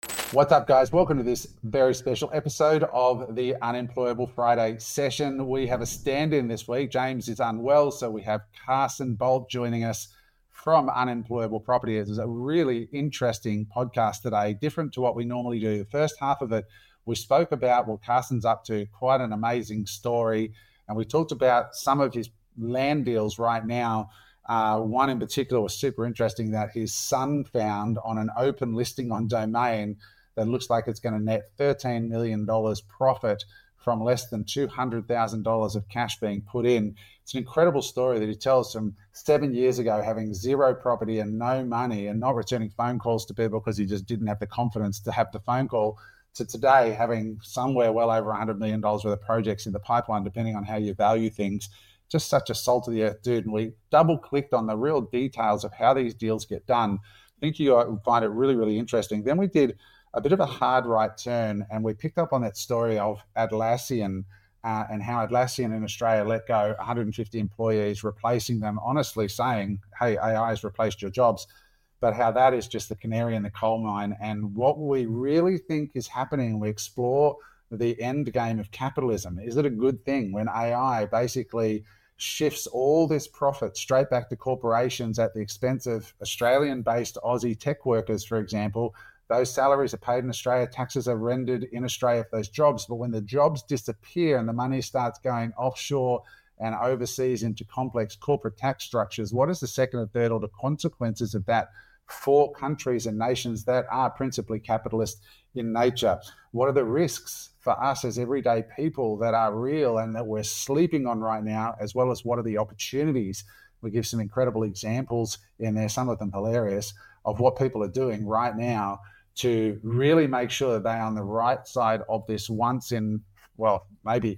What's up, guys? Welcome to this very special episode of the Unemployable Friday session. We have a stand-in this week. James is unwell, so we have Carson Bolt joining us from Unemployable Property. It's a really interesting podcast today, different to what we normally do. The first half of it, we spoke about what Carson's up to, quite an amazing story, and we talked about some of his land deals right now. One in particular was super interesting that his son found on an open listing on Domain that looks like it's going to net $13 million profit from less than $200,000 of cash being put in. It's an incredible story that he tells from 7 years ago, having zero property and no money and not returning phone calls to people because he just didn't have the confidence to have the phone call, to today having somewhere well over $100 million worth of projects in the pipeline, depending on how you value things. Just such a salt of the earth dude. And we double clicked on the real details of how these deals get done. I think you'll find it really, really interesting. Then we did a bit of a hard right turn, and we picked up on that story of Atlassian and how Atlassian in Australia let go 150 employees, replacing them, honestly saying, hey, AI has replaced your jobs, but how that is just the canary in the coal mine. And what we really think is happening, we explore the end game of capitalism. Is it a good thing when AI basically shifts all this profit straight back to corporations at the expense of Australian-based Aussie tech workers, for example? Those salaries are paid in Australia, taxes are rendered in Australia for those jobs. But when the jobs disappear and the money starts going offshore and overseas into complex corporate tax structures, what is the second and third order consequences of that for countries and nations that are principally capitalist in nature? What are the risks for us as everyday people that are real and that we're sleeping on right now, as well as what are the opportunities? We give some incredible examples in there, some of them hilarious, of what people are doing right now to really make sure that they are on the right side of this once in, well, maybe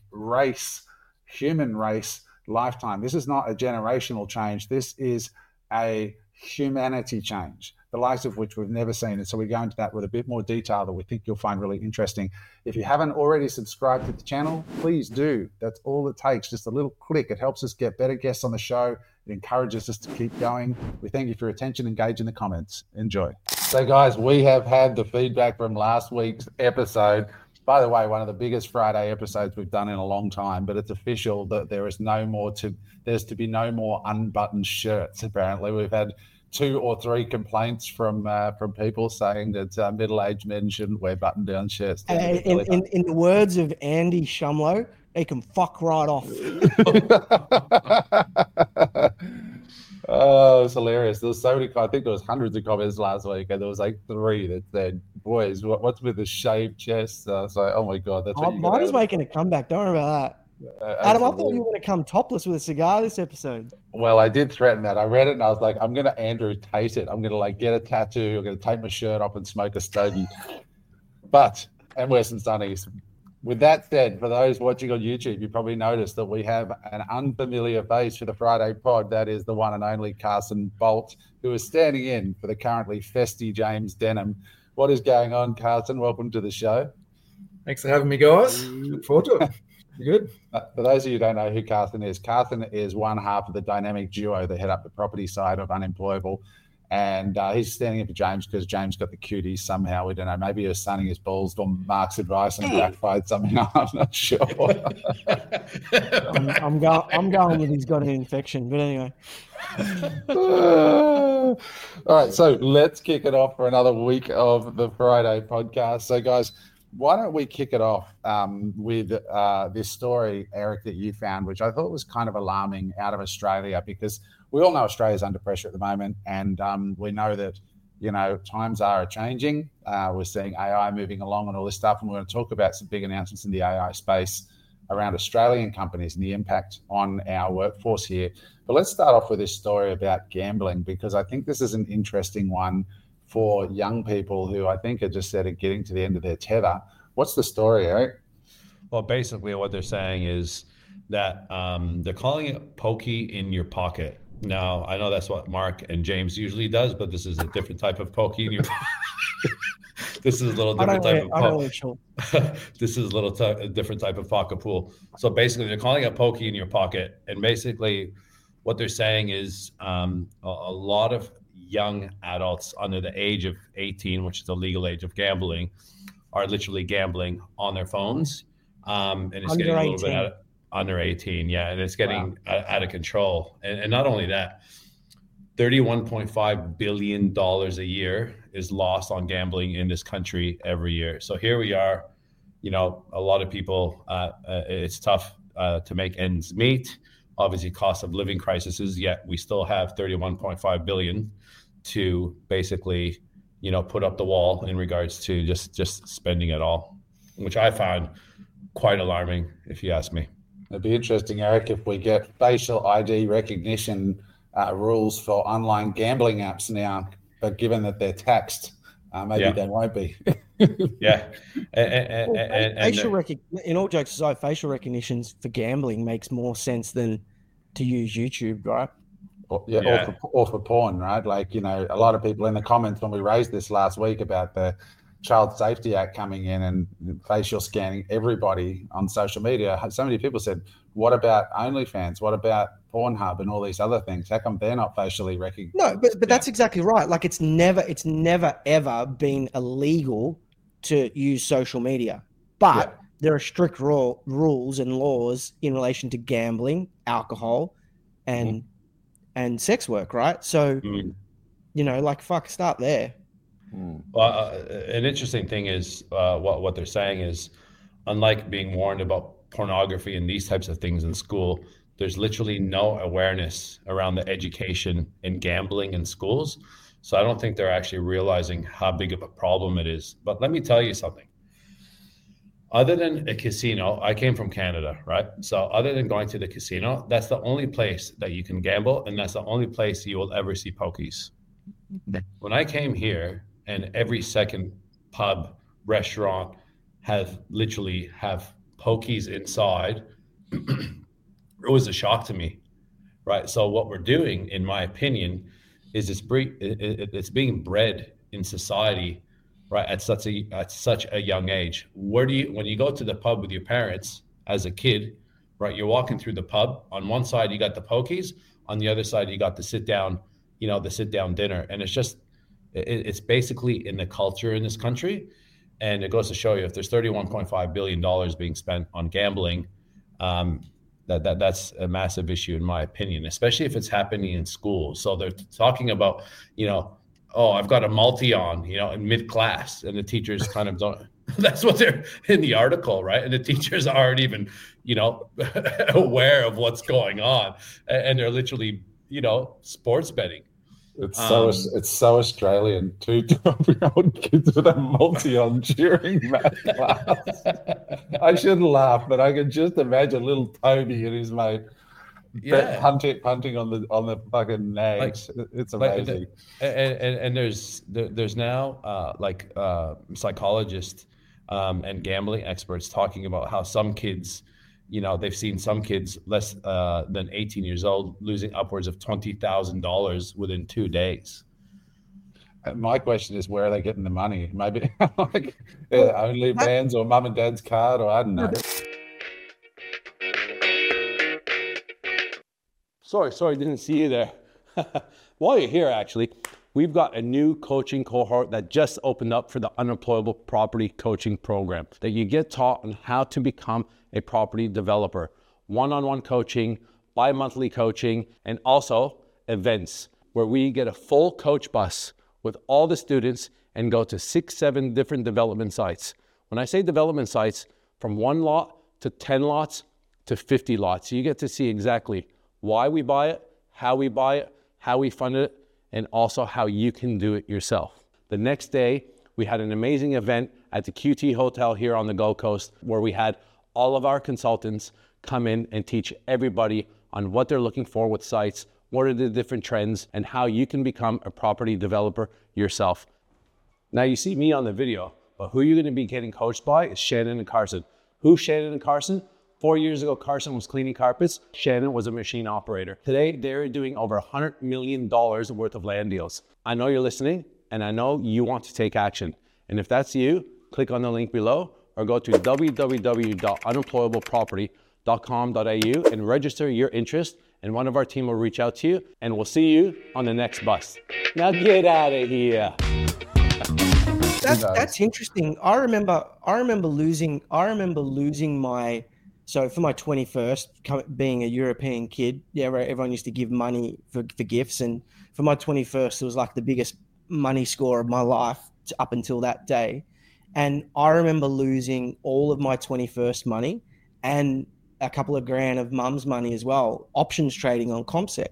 human race lifetime. This is not a generational change. This is a humanity change, the likes of which we've never seen. And so we go into that with a bit more detail that we think you'll find really interesting. If you haven't already subscribed to the channel, please do. That's all it takes, just a little click. It helps us get better guests on the show. It encourages us to keep going. We thank you for your attention. Engage in the comments. Enjoy. So guys, we have had the feedback from last week's episode. By the way, one of the biggest Friday episodes we've done in a long time, but it's official that there's to be no more unbuttoned shirts. Apparently, we've had 2 or 3 complaints from people saying that middle-aged men shouldn't wear button-down shirts. In the words of Andy Shumlow, he can fuck right off. Oh, it was hilarious. There was so many, I think there was hundreds of comments last week, and there was like 3 that said, boys, what's with the shaved chest? So I was like, oh my God, that's what mine is making a comeback. Don't worry about that. Adam, I thought you were going to come topless with a cigar this episode. Well, I did threaten that. I read it and I was like, I'm going to Andrew Tate it. I'm going to like get a tattoo. I'm going to take my shirt off and smoke a stogie. And wear some sunnies. With that said, for those watching on YouTube, you probably noticed that we have an unfamiliar face for the Friday pod. That is the one and only Carson Bolt, who is standing in for the currently festy James Denham. What is going on, Carson? Welcome to the show. Thanks for having me, guys. Look forward to it. You good? For those of you who don't know who Carson is one half of the dynamic duo that head up the property side of Unemployable. And he's standing in for James because James got the cuties somehow. We don't know. Maybe he was sunning his balls on Mark's advice and backfired somehow. I'm not sure. I'm going with he's got an infection. But anyway. All right. So let's kick it off for another week of the Friday podcast. So, guys, why don't we kick it off with this story, Eric, that you found, which I thought was kind of alarming out of Australia, because we all know Australia's under pressure at the moment, and we know that, times are changing. We're seeing AI moving along and all this stuff, and we're going to talk about some big announcements in the AI space around Australian companies and the impact on our workforce here. But let's start off with this story about gambling, because I think this is an interesting one for young people who I think are just sort of getting to the end of their tether. What's the story, Eric? Well, basically what they're saying is that they're calling it pokey in your pocket. Now, I know that's what Mark and James usually does, but this is a different type of pokey in your pocket. This is a little different type of This is a different type of pocket pool. So basically, they're calling it pokey in your pocket. And basically, what they're saying is a lot of young adults under the age of 18, which is the legal age of gambling, are literally gambling on their phones. And it's Under getting a little 18. bit under 18. Yeah. And it's getting out of control. And not only that, $31.5 billion a year is lost on gambling in this country every year. So here we are, you know, a lot of people, it's tough to make ends meet. Obviously, cost of living crises, yet we still have 31.5 billion to basically, you know, put up the wall in regards to just spending it all, which I found quite alarming, if you ask me. It'd be interesting, Eric, if we get facial ID recognition rules for online gambling apps now, but given that they're taxed, maybe they won't be. Yeah. In all jokes aside, facial recognitions for gambling makes more sense than to use YouTube, right? Or for porn, right? Like, you know, a lot of people in the comments when we raised this last week about the Child Safety Act coming in and facial scanning everybody on social media, so many people said, what about OnlyFans? What about Pornhub and all these other things? How come they're not facially recognized? No, but that's exactly right. Like it's never ever been illegal to use social media, but there are strict rules and laws in relation to gambling, alcohol, and sex work, right? So, you know, like start there. Well, an interesting thing is what they're saying is, unlike being warned about pornography and these types of things in school, there's literally no awareness around the education in gambling in schools. So I don't think they're actually realizing how big of a problem it is. But let me tell you something. Other than a casino, I came from Canada, right? So other than going to the casino, that's the only place that you can gamble, and that's the only place you will ever see pokies. When I came here, and every second pub, restaurant literally have pokies inside, it was a shock to me, right? So what we're doing, in my opinion, is it's being bred in society, right, at such a young age. When you go to the pub with your parents as a kid, right, you're walking through the pub. On one side you got the pokies, on the other side you got the sit down dinner, and it's basically in the culture in this country. And it goes to show you, if there's $31.5 billion being spent on gambling, that's a massive issue, in my opinion, especially if it's happening in schools. So they're talking about, you know, oh, I've got a multi on, you know, in mid-class, and the teachers kind of don't. That's what they're in the article, right? And the teachers aren't even, you know, aware of what's going on, and they're literally, you know, sports betting. It's so Australian. 2 12-year-old kids with a multi on during math class. I shouldn't laugh, but I can just imagine little Toby and his mate punting on the fucking nags. It's amazing. And there's now psychologists and gambling experts talking about how some kids, you know, they've seen some kids less than 18 years old losing upwards of $20,000 within 2 days. My question is, where are they getting the money? Maybe like OnlyFans or mum and dad's card, or I don't know. Sorry, didn't see you there. While you're here, actually, we've got a new coaching cohort that just opened up for the Unemployable Property Coaching Program, that you get taught on how to become a property developer. One-on-one coaching, bi-monthly coaching, and also events where we get a full coach bus with all the students and go to 6-7 different development sites. When I say development sites, from 1 lot to 10 lots to 50 lots. So you get to see exactly why we buy it, how we fund it, and also how you can do it yourself. The next day, we had an amazing event at the QT Hotel here on the Gold Coast, where we had all of our consultants come in and teach everybody on what they're looking for with sites, what are the different trends, and how you can become a property developer yourself. Now you see me on the video, but who you're gonna be getting coached by is Shannon and Carson. Who's Shannon and Carson? 4 years ago, Carson was cleaning carpets. Shannon was a machine operator. Today, they're doing over $100 million worth of land deals. I know you're listening, and I know you want to take action. And if that's you, click on the link below or go to www.unemployableproperty.com.au and register your interest and one of our team will reach out to you, and we'll see you on the next bus. Now get out of here. That's interesting. I remember losing my. So for my 21st, being a European kid, everyone used to give money for gifts, and for my 21st, it was like the biggest money score of my life up until that day. And I remember losing all of my 21st money and a couple of grand of mum's money as well, options trading on CompSec,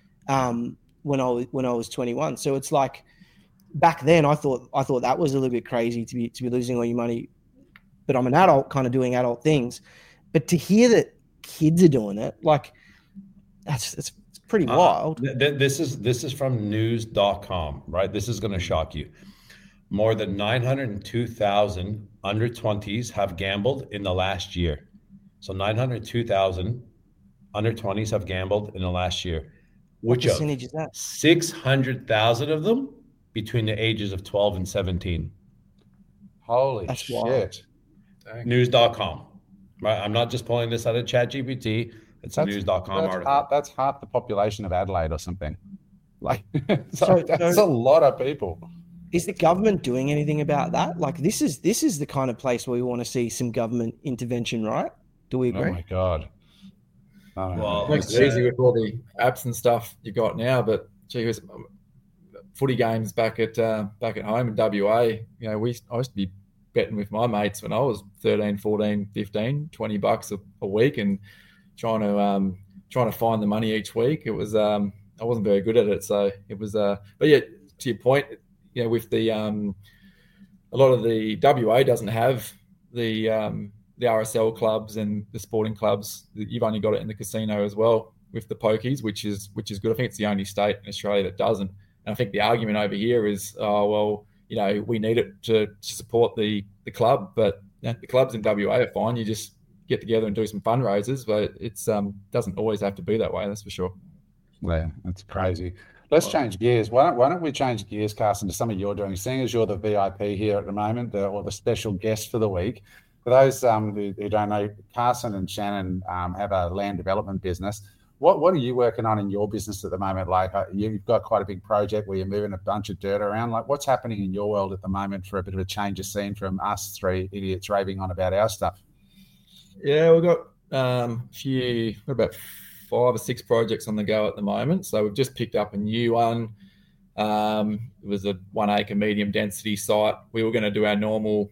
when I was 21. So it's like, back then I thought that was a little bit crazy to be losing all your money, but I'm an adult kind of doing adult things. But to hear that kids are doing it, like it's pretty wild. This is from news.com, right? This is going to shock you. More than 902,000 under 20s have gambled in the last year. So 902,000 under 20s have gambled in the last year. What percentage is that? 600,000 of them between the ages of 12 and 17. Holy That's shit. wild. News.com. Right? I'm not just pulling this out of ChatGPT. It's a news.com article. That's half the population of Adelaide or something. Like, that's a lot of people. Is the government doing anything about that? Like, this is the kind of place where we want to see some government intervention, right? Do we agree? Oh my God. Well, it's easy with all the apps and stuff you got now, but gee, footy games back at home in WA, I used to be betting with my mates when I was 13, 14, 15, $20 a week, and trying to find the money each week. It was I wasn't very good at it, so it was but yeah, to your point, with the a lot of the WA doesn't have the RSL clubs and the sporting clubs. You've only got it in the casino as well with the pokies, which is good. I think it's the only state in Australia that doesn't. And I think the argument over here is, we need it to support the club, but the clubs in WA are fine. You just get together and do some fundraisers, but it's doesn't always have to be that way. That's for sure. Yeah, that's crazy. Let's change gears. Why don't we change gears, Carson, to something you're doing? Seeing as you're the VIP here at the moment, or the special guest for the week. For those who don't know, Carson and Shannon have a land development business. What are you working on in your business at the moment? Like, you've got quite a big project where you're moving a bunch of dirt around. Like, what's happening in your world at the moment for a bit of a change of scene from us three idiots raving on about our stuff? Yeah, we've got about 5 or 6 projects on the go at the moment. So we've just picked up a new one. It was a 1 acre medium density site. We were going to do our normal,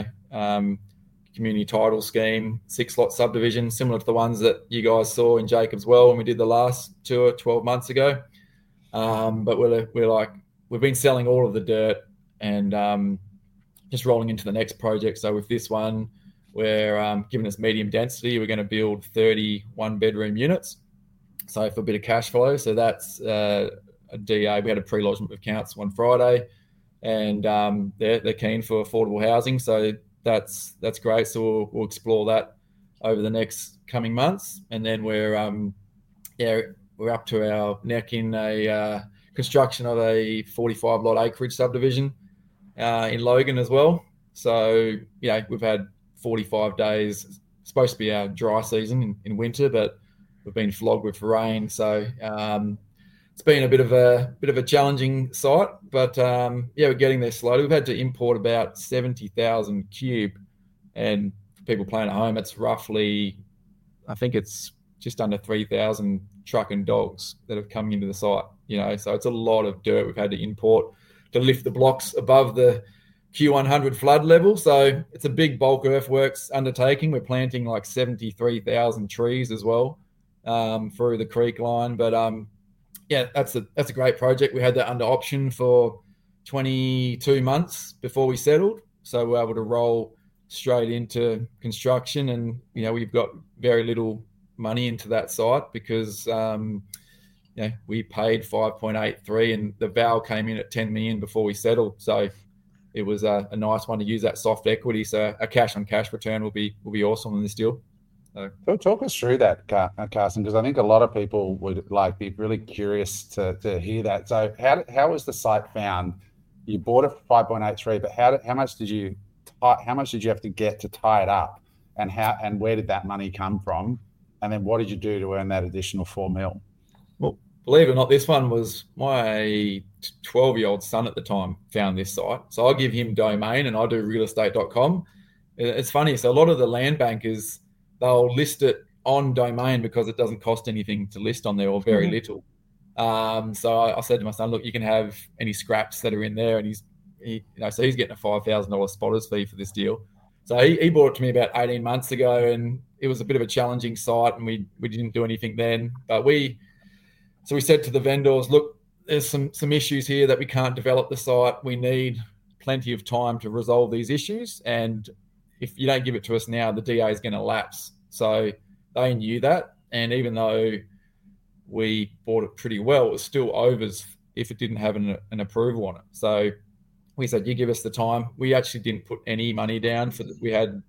community title scheme, 6-lot subdivision, similar to the ones that you guys saw in Jacobs Well when we did the last tour 12 months ago. But we've been selling all of the dirt and just rolling into the next project. So with this one, we're given us medium density. We're going to build 30 one-bedroom units. So for a bit of cash flow. So that's a DA. We had a pre-lodgement with council on Friday, and they're keen for affordable housing. So that's great. So we'll explore that over the next coming months, and then we're up to our neck in a construction of a 45-lot acreage subdivision in Logan as well. So we've had 45 days. Supposed to be our dry season in winter, but we've been flogged with rain. So it's been a bit of a challenging site, but we're getting there slowly. We've had to import about 70,000 cube, and for people playing at home, it's roughly, I think it's just under 3,000 truck and dogs that have come into the site. So it's a lot of dirt we've had to import to lift the blocks above the Q100 flood level. So it's a big bulk earthworks undertaking. We're planting like 73,000 trees as well through the creek line, but that's a great project. We had that under option for 22 months before we settled. So we're able to roll straight into construction, and, we've got very little money into that site because, we paid 5.83 and the val came in at 10 million before we settled. So it was a nice one to use that soft equity. So a cash on cash return will be awesome in this deal. So talk us through that, Carson, because I think a lot of people would be really curious to hear that. So how was the site found? You bought it for 5.83, but how much did you have to get to tie it up, and where did that money come from? And then what did you do to earn that additional $4 million? Well, believe it or not, this one was my 12-year-old son at the time found this site. So I'll give him domain and I do realestate.com. It's funny. So a lot of the land bankers, they'll list it on domain because it doesn't cost anything to list on there or very little. So I said to my son, look, you can have any scraps that are in there. And so he's getting a $5,000 spotters fee for this deal. So he bought it to me about 18 months ago, and it was a bit of a challenging site, and we didn't do anything then. But we said to the vendors, look, there's some issues here that we can't develop the site. We need plenty of time to resolve these issues. And if you don't give it to us now, the DA is going to lapse. So they knew that. And even though we bought it pretty well, it was still overs if it didn't have an approval on it. So we said, you give us the time. We actually didn't put any money down we had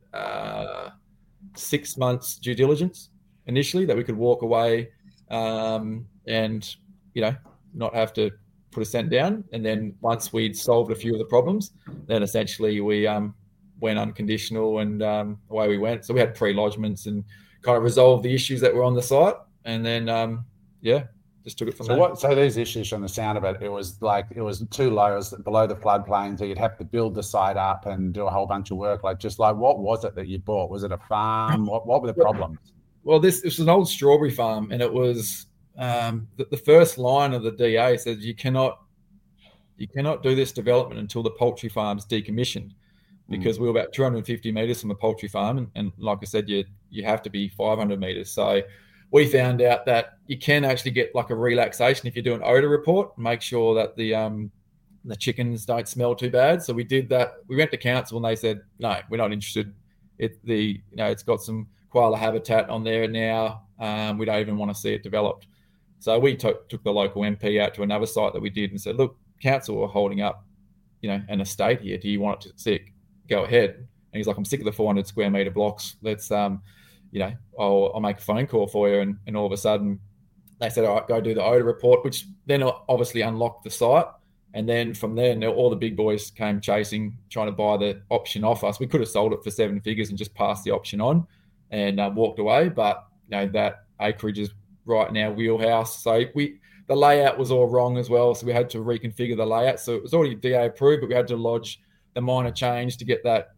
6 months due diligence initially that we could walk away and, not have to put a cent down. And then once we'd solved a few of the problems, then essentially we went unconditional and away we went. So we had pre-lodgements and kind of resolved the issues that were on the site. And then, just took it from there. So these issues, from the sound of it, it was too low, it was below the floodplain, so you'd have to build the site up and do a whole bunch of work. What was it that you bought? Was it a farm? What were the problems? Well, this was an old strawberry farm, and it was the first line of the DA says you cannot do this development until the poultry farm's decommissioned, because we were about 250 metres from a poultry farm, and like I said, you have to be 500 metres. So we found out that you can actually get like a relaxation if you do an odor report, make sure that the chickens don't smell too bad. So we did that. We went to council and they said, no, we're not interested. It's got some koala habitat on there now. We don't even want to see it developed. So we took the local MP out to another site that we did and said, look, council are holding up, an estate here. Do you want it to see it? Go ahead. And he's like, I'm sick of the 400 square metre blocks. Let's, I'll make a phone call for you. And all of a sudden they said, all right, go do the odor report, which then obviously unlocked the site. And then from there, all the big boys came chasing, trying to buy the option off us. We could have sold it for 7 figures and just passed the option on and walked away. But, that acreage is right in our wheelhouse. So the layout was all wrong as well. So we had to reconfigure the layout. So it was already DA approved, but we had to lodge the minor change to get that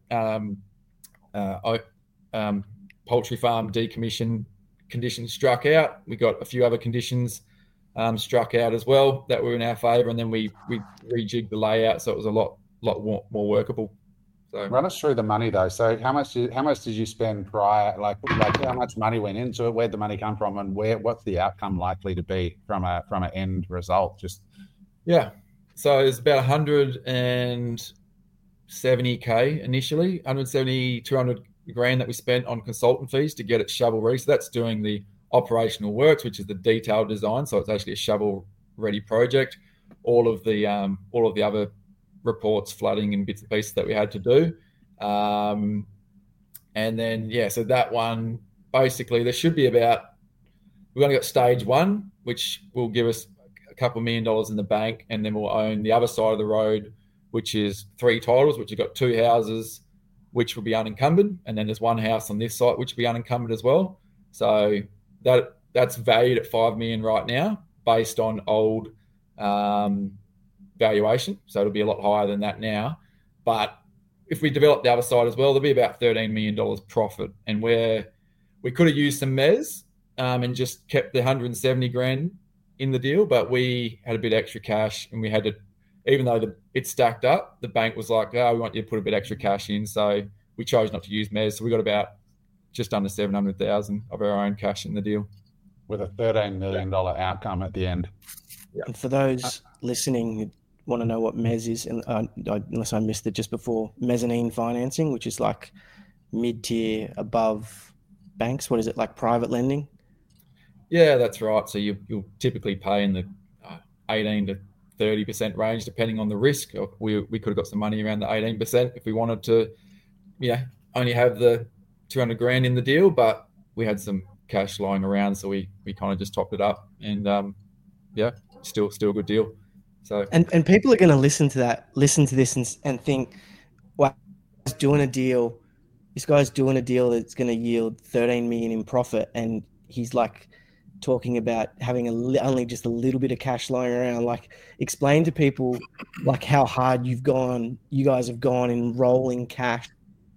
poultry farm decommission conditions struck out. We got a few other conditions struck out as well that were in our favour, and then we rejigged the layout so it was a lot more workable. So run us through the money though. So how much did you spend prior? Like how much money went into it? Where'd the money come from, and what's the outcome likely to be from an end result? So it's about 170K initially, 200 grand that we spent on consultant fees to get it shovel ready. So that's doing the operational works, which is the detailed design. So it's actually a shovel ready project. All of the other reports, flooding and bits and pieces that we had to do. And then, so that one, basically there should be we've only got stage 1, which will give us a couple $1 million in the bank. And then we'll own the other side of the road, which is 3 titles, which have got 2 houses, which will be unencumbered. And then there's 1 house on this site, which will be unencumbered as well. So that's valued at $5 million right now based on old valuation. So it'll be a lot higher than that now. But if we develop the other side as well, there'll be about $13 million profit. And we could have used some MES and just kept the 170 grand in the deal, but we had a bit extra cash and we had to, even though it stacked up, the bank was like, we want you to put a bit extra cash in. So we chose not to use MES. So we got about just under 700,000 of our own cash in the deal. With a $13 million outcome at the end. Yeah. And for those listening who want to know what MES is, unless I missed it just before, mezzanine financing, which is like mid-tier above banks. What is it, like private lending? Yeah, that's right. So you'll typically pay in the 18 to 30% range, depending on the risk. We could have got some money around the 18% if we wanted to, only have the 200 grand in the deal, but we had some cash lying around, so we kind of just topped it up, and still a good deal. So and people are going to listen to this and think, wow, this guy's doing a deal that's going to yield 13 million in profit, and he's like talking about having only just a little bit of cash lying around. Like, explain to people like how hard you guys have gone in rolling cash.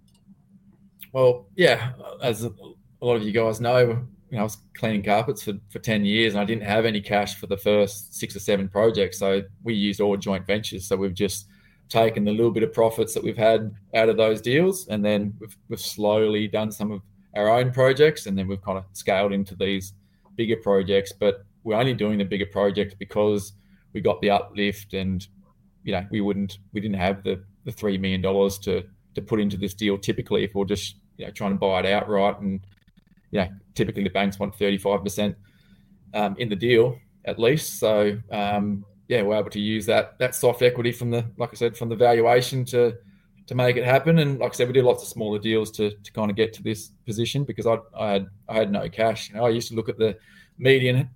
Well, yeah, as a lot of you guys know, I was cleaning carpets for 10 years and I didn't have any cash for the first 6 or 7 projects. So we used all joint ventures. So we've just taken the little bit of profits that we've had out of those deals, and then we've slowly done some of our own projects, and then we've kind of scaled into these bigger projects. But we're only doing the bigger projects because we got the uplift, and we didn't have the $3 million to put into this deal typically if we're just trying to buy it outright. And typically the banks want 35% in the deal at least. So we're able to use that soft equity from the valuation to make it happen. And like I said, we did lots of smaller deals to kind of get to this position because I had no cash. I used to look at the median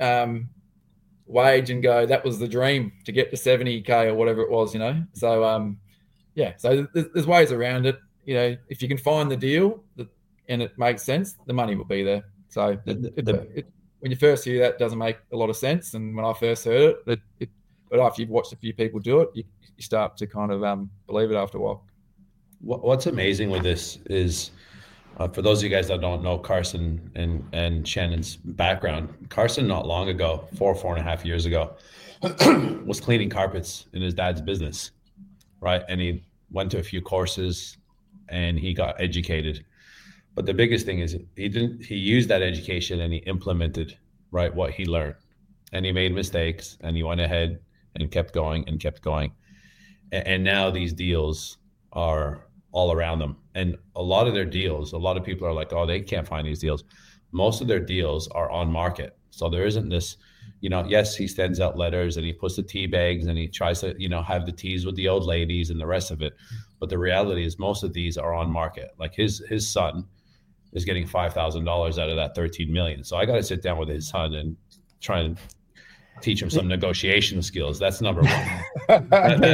wage and go, that was the dream, to get to 70K or whatever it was, So so there's ways around it. If you can find the deal and it makes sense, the money will be there. So when you first hear that, it doesn't make a lot of sense. And when I first heard it, but after you've watched a few people do it, you start to kind of believe it after a while. What's amazing with this is, for those of you guys that don't know Carson and Shannon's background, Carson not long ago, 4.5 years ago, was cleaning carpets in his dad's business, right? And he went to a few courses and he got educated. But the biggest thing is he used that education and he implemented, right, what he learned. And he made mistakes and he went ahead and kept going and kept going. And now these deals are all around them. And a lot of their deals, a lot of people are like, oh, they can't find these deals. Most of their deals are on market. So there isn't this, yes, he sends out letters and he puts the tea bags and he tries to, have the teas with the old ladies and the rest of it. But the reality is most of these are on market. Like his son is getting $5,000 out of that 13 million. So I got to sit down with his son and try and teach him some negotiation skills. That's number one.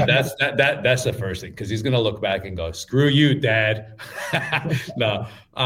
That's the first thing, because he's going to look back and go, screw you, Dad. No.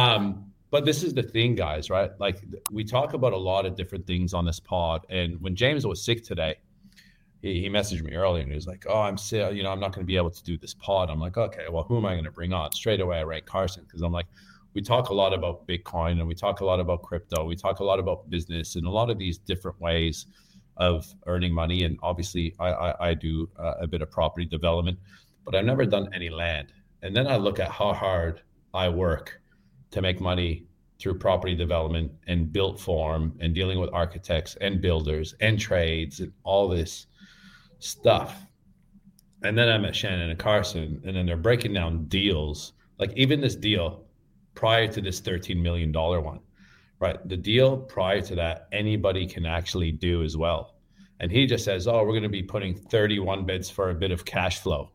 But this is the thing, guys, right? Like, we talk about a lot of different things on this pod. And when James was sick today, he messaged me earlier and he was like, oh, I'm sick. I'm not going to be able to do this pod. I'm like, okay, well, who am I going to bring on? Straight away, I rang Carson, because I'm like, we talk a lot about Bitcoin and we talk a lot about crypto. We talk a lot about business and a lot of these different ways of earning money. And obviously I do a bit of property development, but I've never done any land. And then I look at how hard I work to make money through property development and built form and dealing with architects and builders and trades and all this stuff. And then I met Shannon and Carson, and then they're breaking down deals. Like even this deal prior to this $13 million one, right? The deal prior to that, anybody can actually do as well. And he just says, oh, we're going to be putting 31 beds for a bit of cash flow.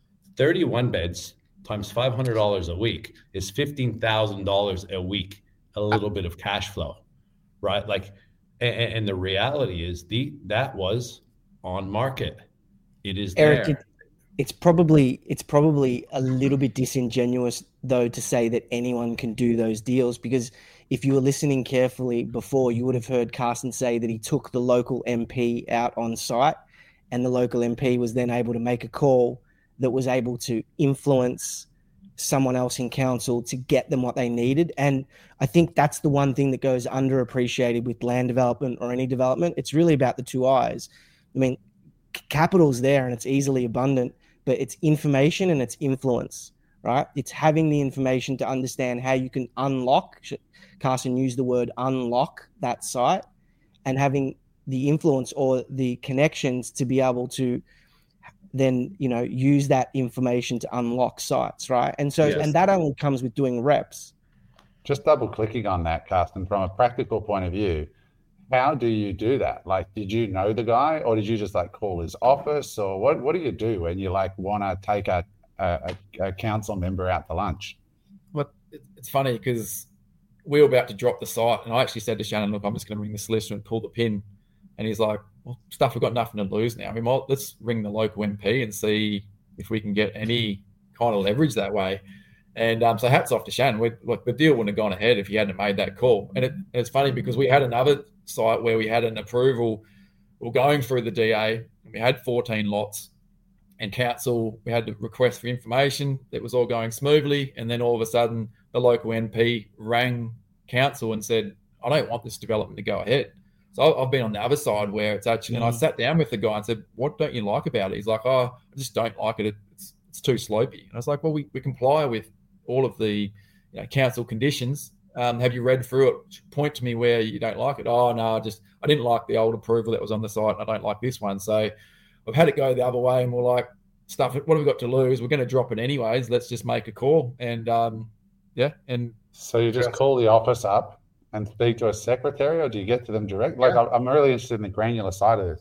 31 beds times $500 a week is $15,000 a week, a little bit of cash flow, right? Like, and the reality is that was on market. It is Eric, there. It's probably a little bit disingenuous though to say that anyone can do those deals, because if you were listening carefully before, you would have heard Carson say that he took the local MP out on site, and the local MP was then able to make a call that was able to influence someone else in council to get them what they needed. And I think that's the one thing that goes underappreciated with land development or any development. It's really about the two eyes. I mean, capital's there and it's easily abundant, but it's information and it's influence, right? It's having the information to understand how you can unlock, Carson used the word unlock that site, and having the influence or the connections to be able to then, use that information to unlock sites, right? And so, Yes. And that only comes with doing reps. Just double clicking on that, Carsten, from a practical point of view, how do you do that? Like, did you know the guy, or did you just call his office, or what do you do when you want to take a council member out to lunch? Well, it's funny because we were about to drop the site, and I actually said to Shannon, look, I'm just going to ring the solicitor and pull the pin. And he's like, well, stuff, we've got nothing to lose now. I mean, let's ring the local MP and see if we can get any kind of leverage that way. And so hats off to Shannon. The deal wouldn't have gone ahead if he hadn't made that call. And it's funny because we had another site where we had an approval. We were going through the DA. We had 14 lots. And council, we had to request for information. It was all going smoothly. And then all of a sudden, the local MP rang council and said, I don't want this development to go ahead. So I've been on the other side where it's actually, and I sat down with the guy and said, what don't you like about it? He's like, I just don't like it. It's too slopey. And I was like, well, we comply with all of the council conditions. Have you read through it? Point to me where you don't like it. Oh, no, I didn't like the old approval that was on the site, and I don't like this one. So I've had it go the other way, and we're like, stuff it. What have we got to lose? We're going to drop it anyways. Let's just make a call. And and so you just call the office up and speak to a secretary, or do you get to them direct? Like, I'm really interested in the granular side of this.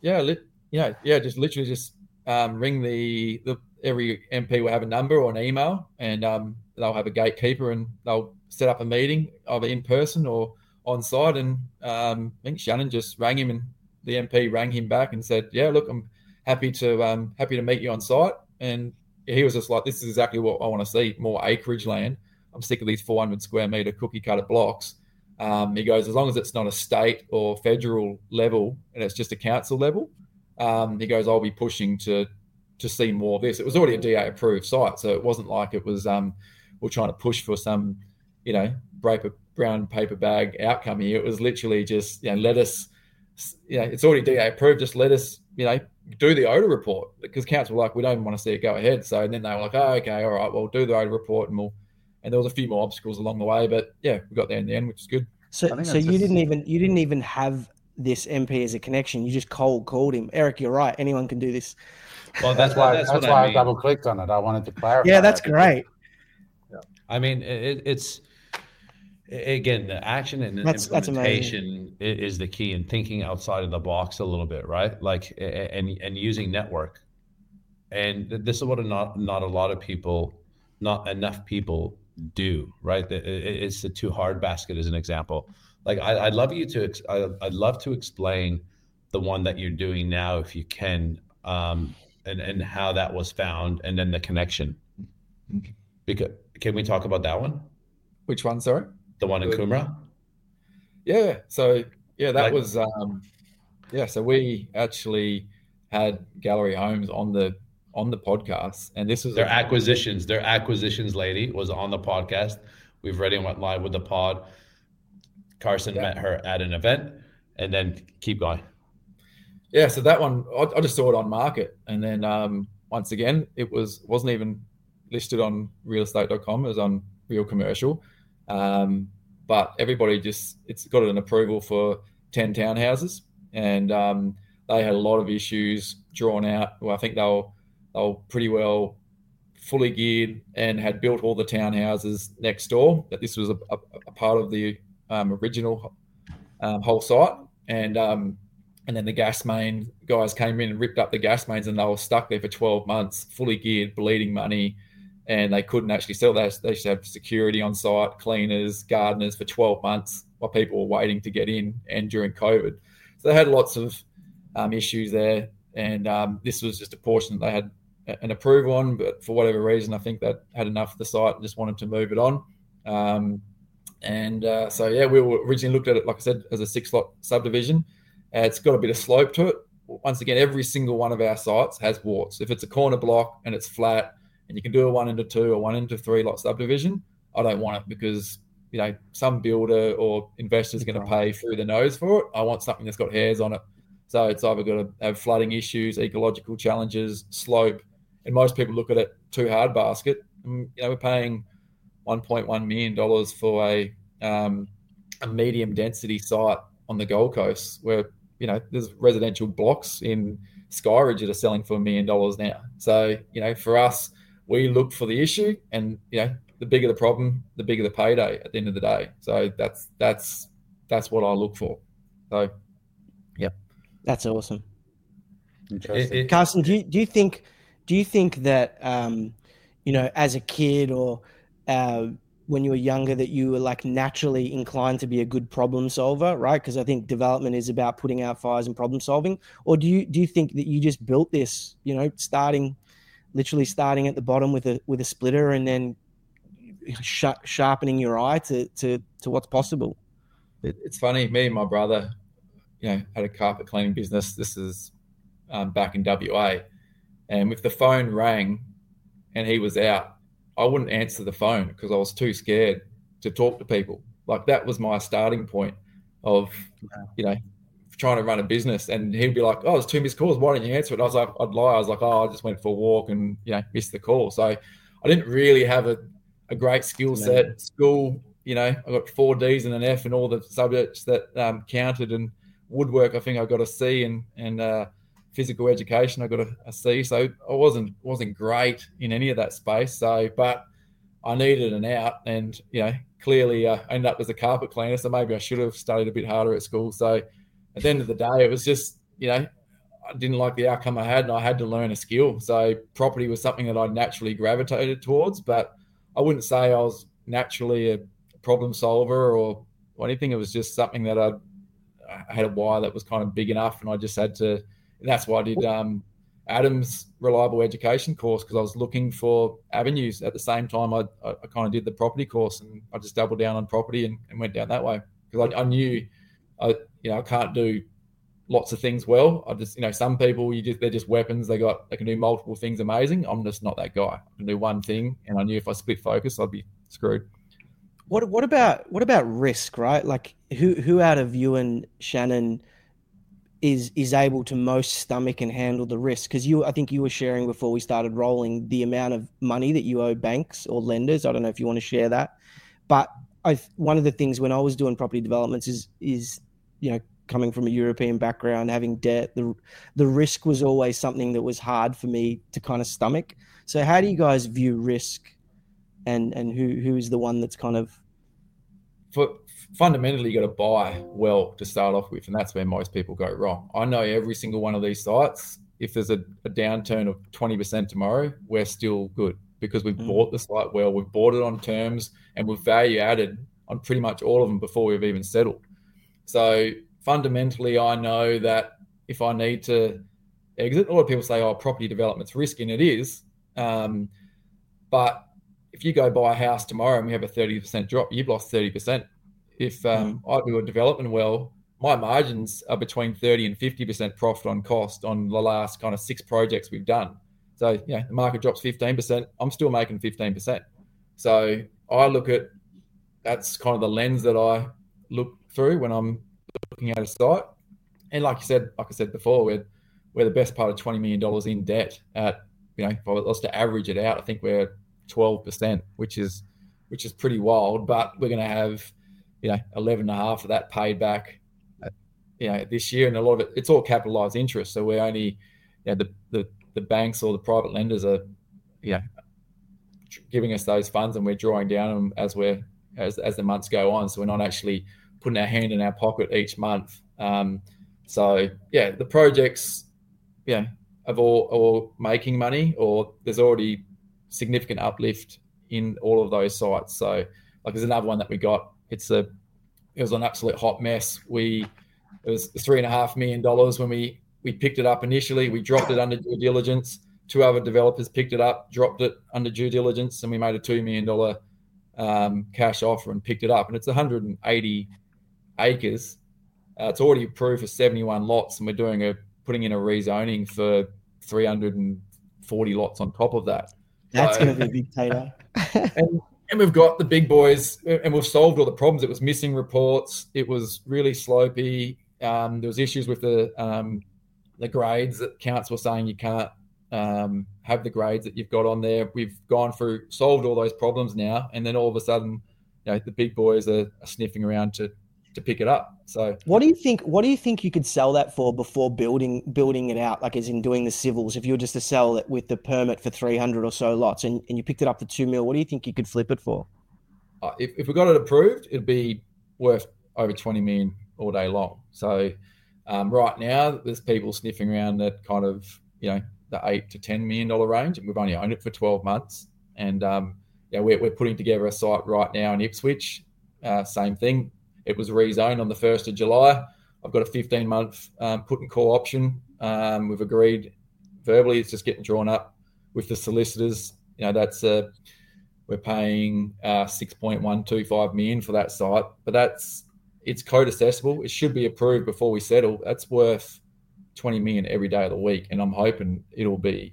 Just literally ring the every MP will have a number or an email, and they'll have a gatekeeper, and they'll set up a meeting either in person or on site. And I think Shannon just rang him, and the MP rang him back and said, "Yeah, look, I'm happy to meet you on site." And he was just like, "This is exactly what I want to see: more acreage land. I'm sick of these 400 square meter cookie cutter blocks." He goes, as long as it's not a state or federal level and it's just a council level, he goes, I'll be pushing to see more of this. It was already a DA approved site, so it wasn't like it was we're trying to push for some brown paper bag outcome here. It was literally just let us, it's already DA approved, just let us do the odor report, because council were like, we don't want to see it go ahead. So then they were like, oh, okay, all right, well, do the odor report, and there was a few more obstacles along the way, but yeah, we got there in the end, which is good. So you didn't even have this MP as a connection. You just cold called him. Eric, you're right. Anyone can do this. Well, that's why I double clicked on it. I wanted to clarify. Yeah, that's great. Yeah. I mean, it's again, the action and the implementation is the key, and thinking outside of the box a little bit, right? Like, and using network. And this is what not enough people do, right? It's the too hard basket as an example. Like, I'd love to explain the one that you're doing now, if you can, and how that was found, and then the connection. Because can we talk about that one? Which one? Sorry, the one in Coomera. Yeah. So that was So we actually had Gallery Homes on the podcast, and this was their acquisitions lady was on the podcast. We've already went live with the pod. Carson met her at an event, and then keep going. Yeah, so that one I just saw it on market, and then once again it wasn't even listed on realestate.com. It was on Real Commercial, but everybody it's got an approval for 10 townhouses, and they had a lot of issues drawn out. Well, I think they were pretty well fully geared and had built all the townhouses next door. That this was a part of the original whole site, and then the gas main guys came in and ripped up the gas mains, and they were stuck there for 12 months, fully geared, bleeding money, and they couldn't actually sell that. They used to have security on site, cleaners, gardeners for 12 months while people were waiting to get in, and during COVID. So they had lots of issues there, and this was just a portion that they had an approval on, but for whatever reason, I think that had enough of the site and just wanted to move it on. We were originally looked at it, like I said, as a 6-lot subdivision. It's got a bit of slope to it. Once again, every single one of our sites has warts. If it's a corner block and it's flat and you can do a 1 into 2 or 1 into 3 lot subdivision, I don't want it, because some builder or investor is going to pay through the nose for it. I want something that's got hairs on it. So it's either got to have flooding issues, ecological challenges, slope, and most people look at it too hard basket. We're paying $1.1 million for a medium density site on the Gold Coast, where there's residential blocks in Skyridge that are selling for $1 million now. So for us, we look for the issue, and the bigger the problem, the bigger the payday at the end of the day. So that's what I look for. So, yeah, that's awesome. Interesting. Carson, do you think that as a kid or when you were younger, that you were like naturally inclined to be a good problem solver, right? Because I think development is about putting out fires and problem solving. Or do you think that you just built this, literally starting at the bottom with a splitter, and then sharpening your eye to what's possible. It's funny. Me and my brother, had a carpet cleaning business. This is back in WA, and if the phone rang and he was out, I wouldn't answer the phone because I was too scared to talk to people. Like, that was my starting point of, trying to run a business. And he'd be like, "Oh, there's 2 missed calls. Why didn't you answer it?" And I'd lie. I was like, "Oh, I just went for a walk and, missed the call." So I didn't really have a great skill set. School, I got 4 Ds and an F in all the subjects that counted, and woodwork, I think I got a C, and physical education, I got a C. So I wasn't great in any of that space. So, but I needed an out, and, clearly I ended up as a carpet cleaner. So maybe I should have studied a bit harder at school. So at the end of the day, it was just, I didn't like the outcome I had, and I had to learn a skill. So property was something that I naturally gravitated towards, but I wouldn't say I was naturally a problem solver or anything. It was just something that I had a wire that was kind of big enough, and I just had to, and that's why I did Adam's reliable education course, because I was looking for avenues. At the same time, I kind of did the property course, and I just doubled down on property and went down that way, because I knew I can't do lots of things well. I just, some people, they're just weapons. They can do multiple things amazing. I'm just not that guy. I can do one thing, and I knew if I split focus, I'd be screwed. What about risk, right? Like, who out of you and Shannon is able to most stomach and handle the risk? Because I think you were sharing before we started rolling the amount of money that you owe banks or lenders. I don't know if you want to share that, but one of the things when I was doing property developments is coming from a European background, having debt, the risk was always something that was hard for me to kind of stomach. So how do you guys view risk, and who is the one that's kind of... Fundamentally, you got to buy well to start off with, and that's where most people go wrong. I know every single one of these sites, if there's a downturn of 20% tomorrow, we're still good, because we've bought the site well, we've bought it on terms, and we've value added on pretty much all of them before we've even settled. So fundamentally, I know that if I need to exit, a lot of people say, "Oh, property development's risky," and it is. But if you go buy a house tomorrow and we have a 30% drop, you've lost 30%. If I do a development well, my margins are between 30 and 50% profit on cost on the last kind of 6 projects we've done. So, the market drops 15%, I'm still making 15%. So I look at, that's kind of the lens that I look through when I'm looking at a site. And like I said before, we're the best part of $20 million in debt at, if I was to average it out, I think we're 12%, which is pretty wild, but we're going to have, 11.5 of that paid back, this year. And a lot of it's all capitalized interest. So we're only, the banks or the private lenders are, giving us those funds, and we're drawing down them as the months go on. So we're not actually putting our hand in our pocket each month. So the projects, of all making money, or there's already significant uplift in all of those sites. So like, there's another one that we got. It was an absolute hot mess. It was $3.5 million when we picked it up initially. We dropped it under due diligence. 2 other developers picked it up, dropped it under due diligence, and we made a $2 million cash offer and picked it up. And it's 180 acres. It's already approved for 71 lots, and we're putting in a rezoning for 340 lots on top of that. That's going to be a big tater. And we've got the big boys, and we've solved all the problems. It was missing reports. It was really slopey. There was issues with the grades that council were saying you can't have the grades that you've got on there. We've gone through, solved all those problems now, and then all of a sudden, the big boys are sniffing around to pick it up. So what do you think you could sell that for before building it out, like as in doing the civils? If you were just to sell it with the permit for 300 or so lots, and you picked it up for $2 million, what do you think you could flip it for? If we got it approved, it'd be worth over 20 million all day long. So right now, there's people sniffing around that kind of, the $8 to $10 million range, and we've only owned it for 12 months. And we're putting together a site right now in Ipswich. Same thing. It was rezoned on the 1st of July. I've got a 15-month put and call option. We've agreed verbally. It's just getting drawn up with the solicitors. That's we're paying 6.125 million for that site, but it's code accessible. It should be approved before we settle. That's worth 20 million every day of the week, and I'm hoping it'll be,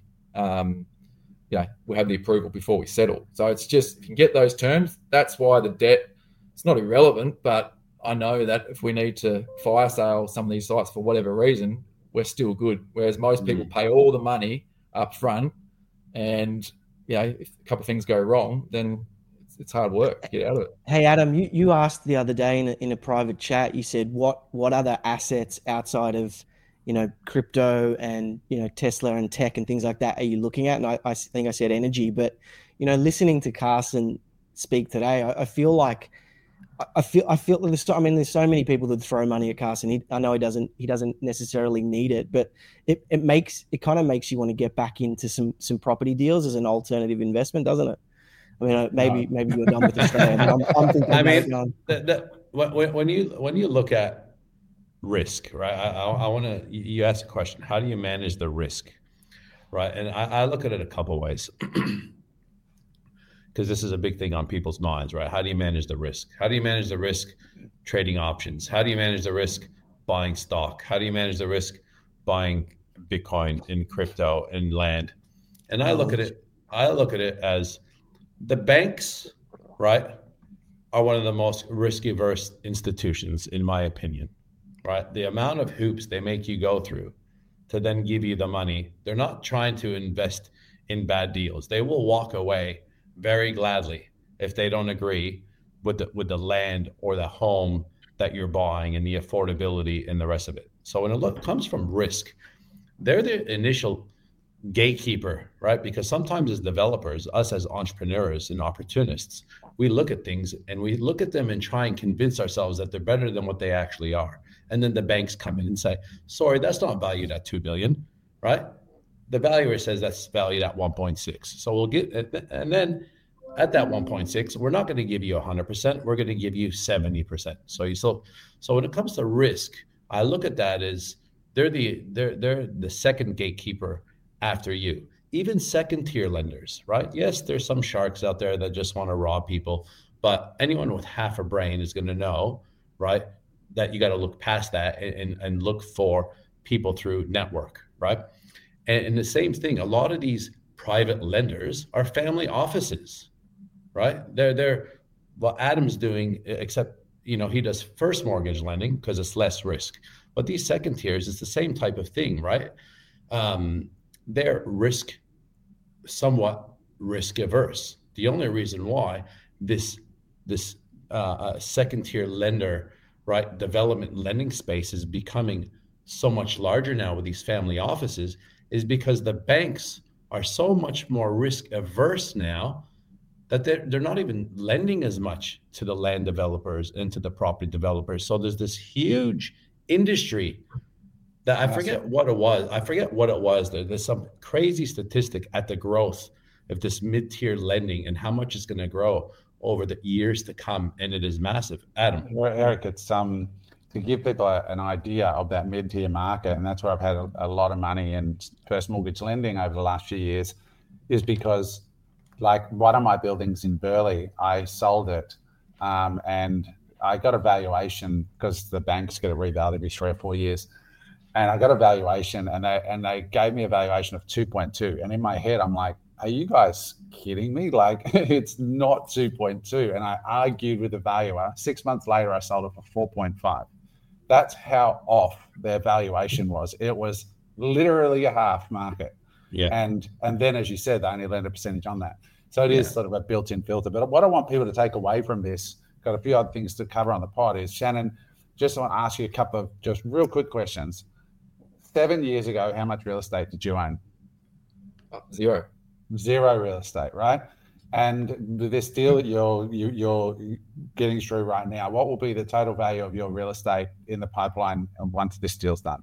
we'll have the approval before we settle. So it's just, if you can get those terms, that's why the debt, it's not irrelevant, but I know that if we need to fire sale some of these sites for whatever reason, we're still good. Whereas most people pay all the money up front, and if a couple of things go wrong, then it's hard work to get out of it. Hey, Adam, you asked the other day in a private chat, you said, what other assets outside of, crypto and, Tesla and tech and things like that are you looking at? And I think I said energy, but, listening to Carson speak today, I feel like there's so many people that throw money at Carson. I know he doesn't necessarily need it, but it kind of makes you want to get back into some property deals as an alternative investment, doesn't it? I mean, maybe you're done with Australia. I'm thinking. When you look at risk, right? I want to. You ask a question. How do you manage the risk, right? And I look at it a couple ways, because this is a big thing on people's minds, right? How do you manage the risk? How do you manage the risk trading options? How do you manage the risk buying stock? How do you manage the risk buying Bitcoin in crypto and land? And I look at it as the banks, right, are one of the most risk-averse institutions, in my opinion, right? The amount of hoops they make you go through to then give you the money, they're not trying to invest in bad deals. They will walk away very gladly if they don't agree with the land or the home that you're buying and the affordability and the rest of it. So when it comes from risk, they're the initial gatekeeper, right? Because sometimes as developers, us as entrepreneurs and opportunists, we look at things and we look at them and try and convince ourselves that they're better than what they actually are. And then the banks come in and say, sorry, that's not valued at 2 billion, right? The valuer says that's valued at 1.6. So we'll get, and then at that 1.6, we're not going to give you 100%. We're going to give you 70%. So when it comes to risk, I look at that as they're the second gatekeeper after you. Even second tier lenders, right? Yes, there's some sharks out there that just want to rob people, but anyone with half a brain is going to know, right, that you got to look past that and look for people through network, right? And the same thing, a lot of these private lenders are family offices, right? They're what Adam's doing, except, he does first mortgage lending because it's less risk. But these second tiers, it's the same type of thing, right? They're somewhat risk averse. The only reason why this second tier lender, right, development lending space is becoming so much larger now with these family offices is because the banks are so much more risk averse now that they're not even lending as much to the land developers and to the property developers. So there's this huge industry that I forget what it was. There's some crazy statistic at the growth of this mid-tier lending and how much it's going to grow over the years to come, and it is massive. Adam. Well, Eric, it's to give people an idea of that mid-tier market, and that's where I've had a lot of money in first mortgage lending over the last few years, is because like one of my buildings in Burleigh, I sold it and I got a valuation because the banks get a reval every 3 or 4 years. And I got a valuation and they gave me a valuation of 2.2. And in my head, I'm like, are you guys kidding me? Like, it's not 2.2. And I argued with the valuer. 6 months later, I sold it for 4.5. That's how off their valuation was. It was literally a half market. Yeah. And then, as you said, they only lend a percentage on that. So it is sort of a built-in filter. But what I want people to take away from this, got a few other things to cover on the pod, is, Shannon, just want to ask you a couple of just real quick questions. 7 years ago, how much real estate did you own? Zero real estate, right? And this deal that you're getting through right now, what will be the total value of your real estate in the pipeline once this deal's done?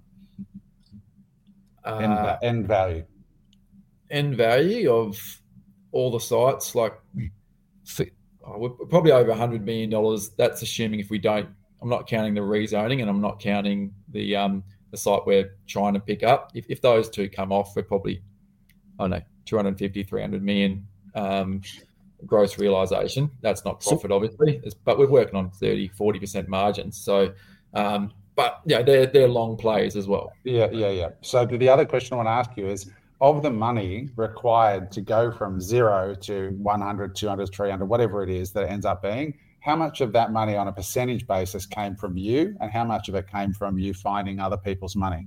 End value. End value of all the sites, like we're probably over $100 million. That's assuming if we don't, I'm not counting the rezoning and I'm not counting the site we're trying to pick up. If those two come off, we're probably, I don't know, 250, 300 million. gross realization. That's not profit, obviously, but we're working on 30-40% margins. So, but yeah, they're long plays as well. Yeah. So the other question I want to ask you is, of the money required to go from 0 to 100, 200, 300, whatever it is that it ends up being, how much of that money on a percentage basis came from you, and how much of it came from you finding other people's money?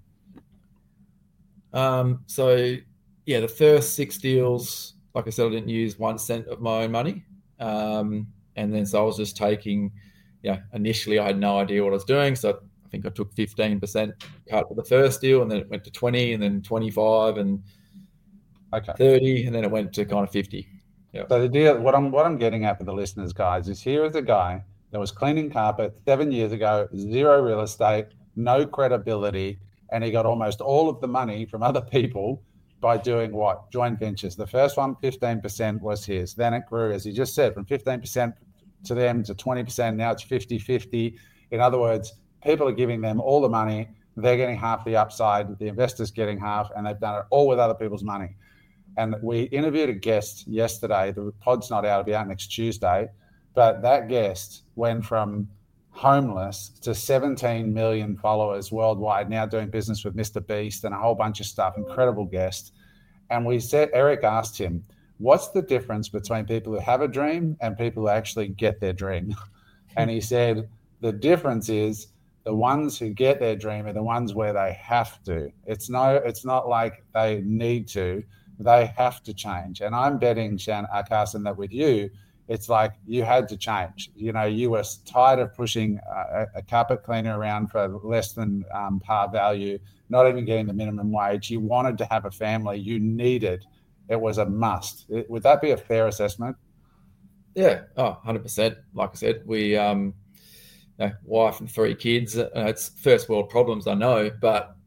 So yeah, the first 6 deals, like I said, I didn't use 1 cent of my own money. And then so I was just taking, initially I had no idea what I was doing. So I think I took 15% cut for the first deal, and then it went to 20, and then 25, and 30, and then it went to kind of 50. Yeah. So the deal, what I'm getting at for the listeners, guys, is here is a guy that was cleaning carpet 7 years ago, 0 real estate, no credibility, and he got almost all of the money from other people by doing what? Joint ventures. The first one, 15% was his. Then it grew, as he just said, from 15% to them to 20%. Now it's 50-50. In other words, people are giving them all the money. They're getting half the upside. The investor's getting half, and they've done it all with other people's money. And we interviewed a guest yesterday. The pod's not out. It'll be out next Tuesday. But that guest went from homeless to 17 million followers worldwide, now doing business with Mr. Beast and a whole bunch of stuff. Incredible guest. And Eric asked him, what's the difference between people who have a dream and people who actually get their dream? And he said, the difference is the ones who get their dream are the ones where they have to. It's not like they need to. They have to change. And I'm betting, Carson, that with you, it's like you had to change. You were tired of pushing a carpet cleaner around for less than par value, not even getting the minimum wage. You wanted to have a family. You needed. It was a must. Would that be a fair assessment? Yeah, 100%. Like I said, we, wife and 3 kids. It's first world problems, I know, but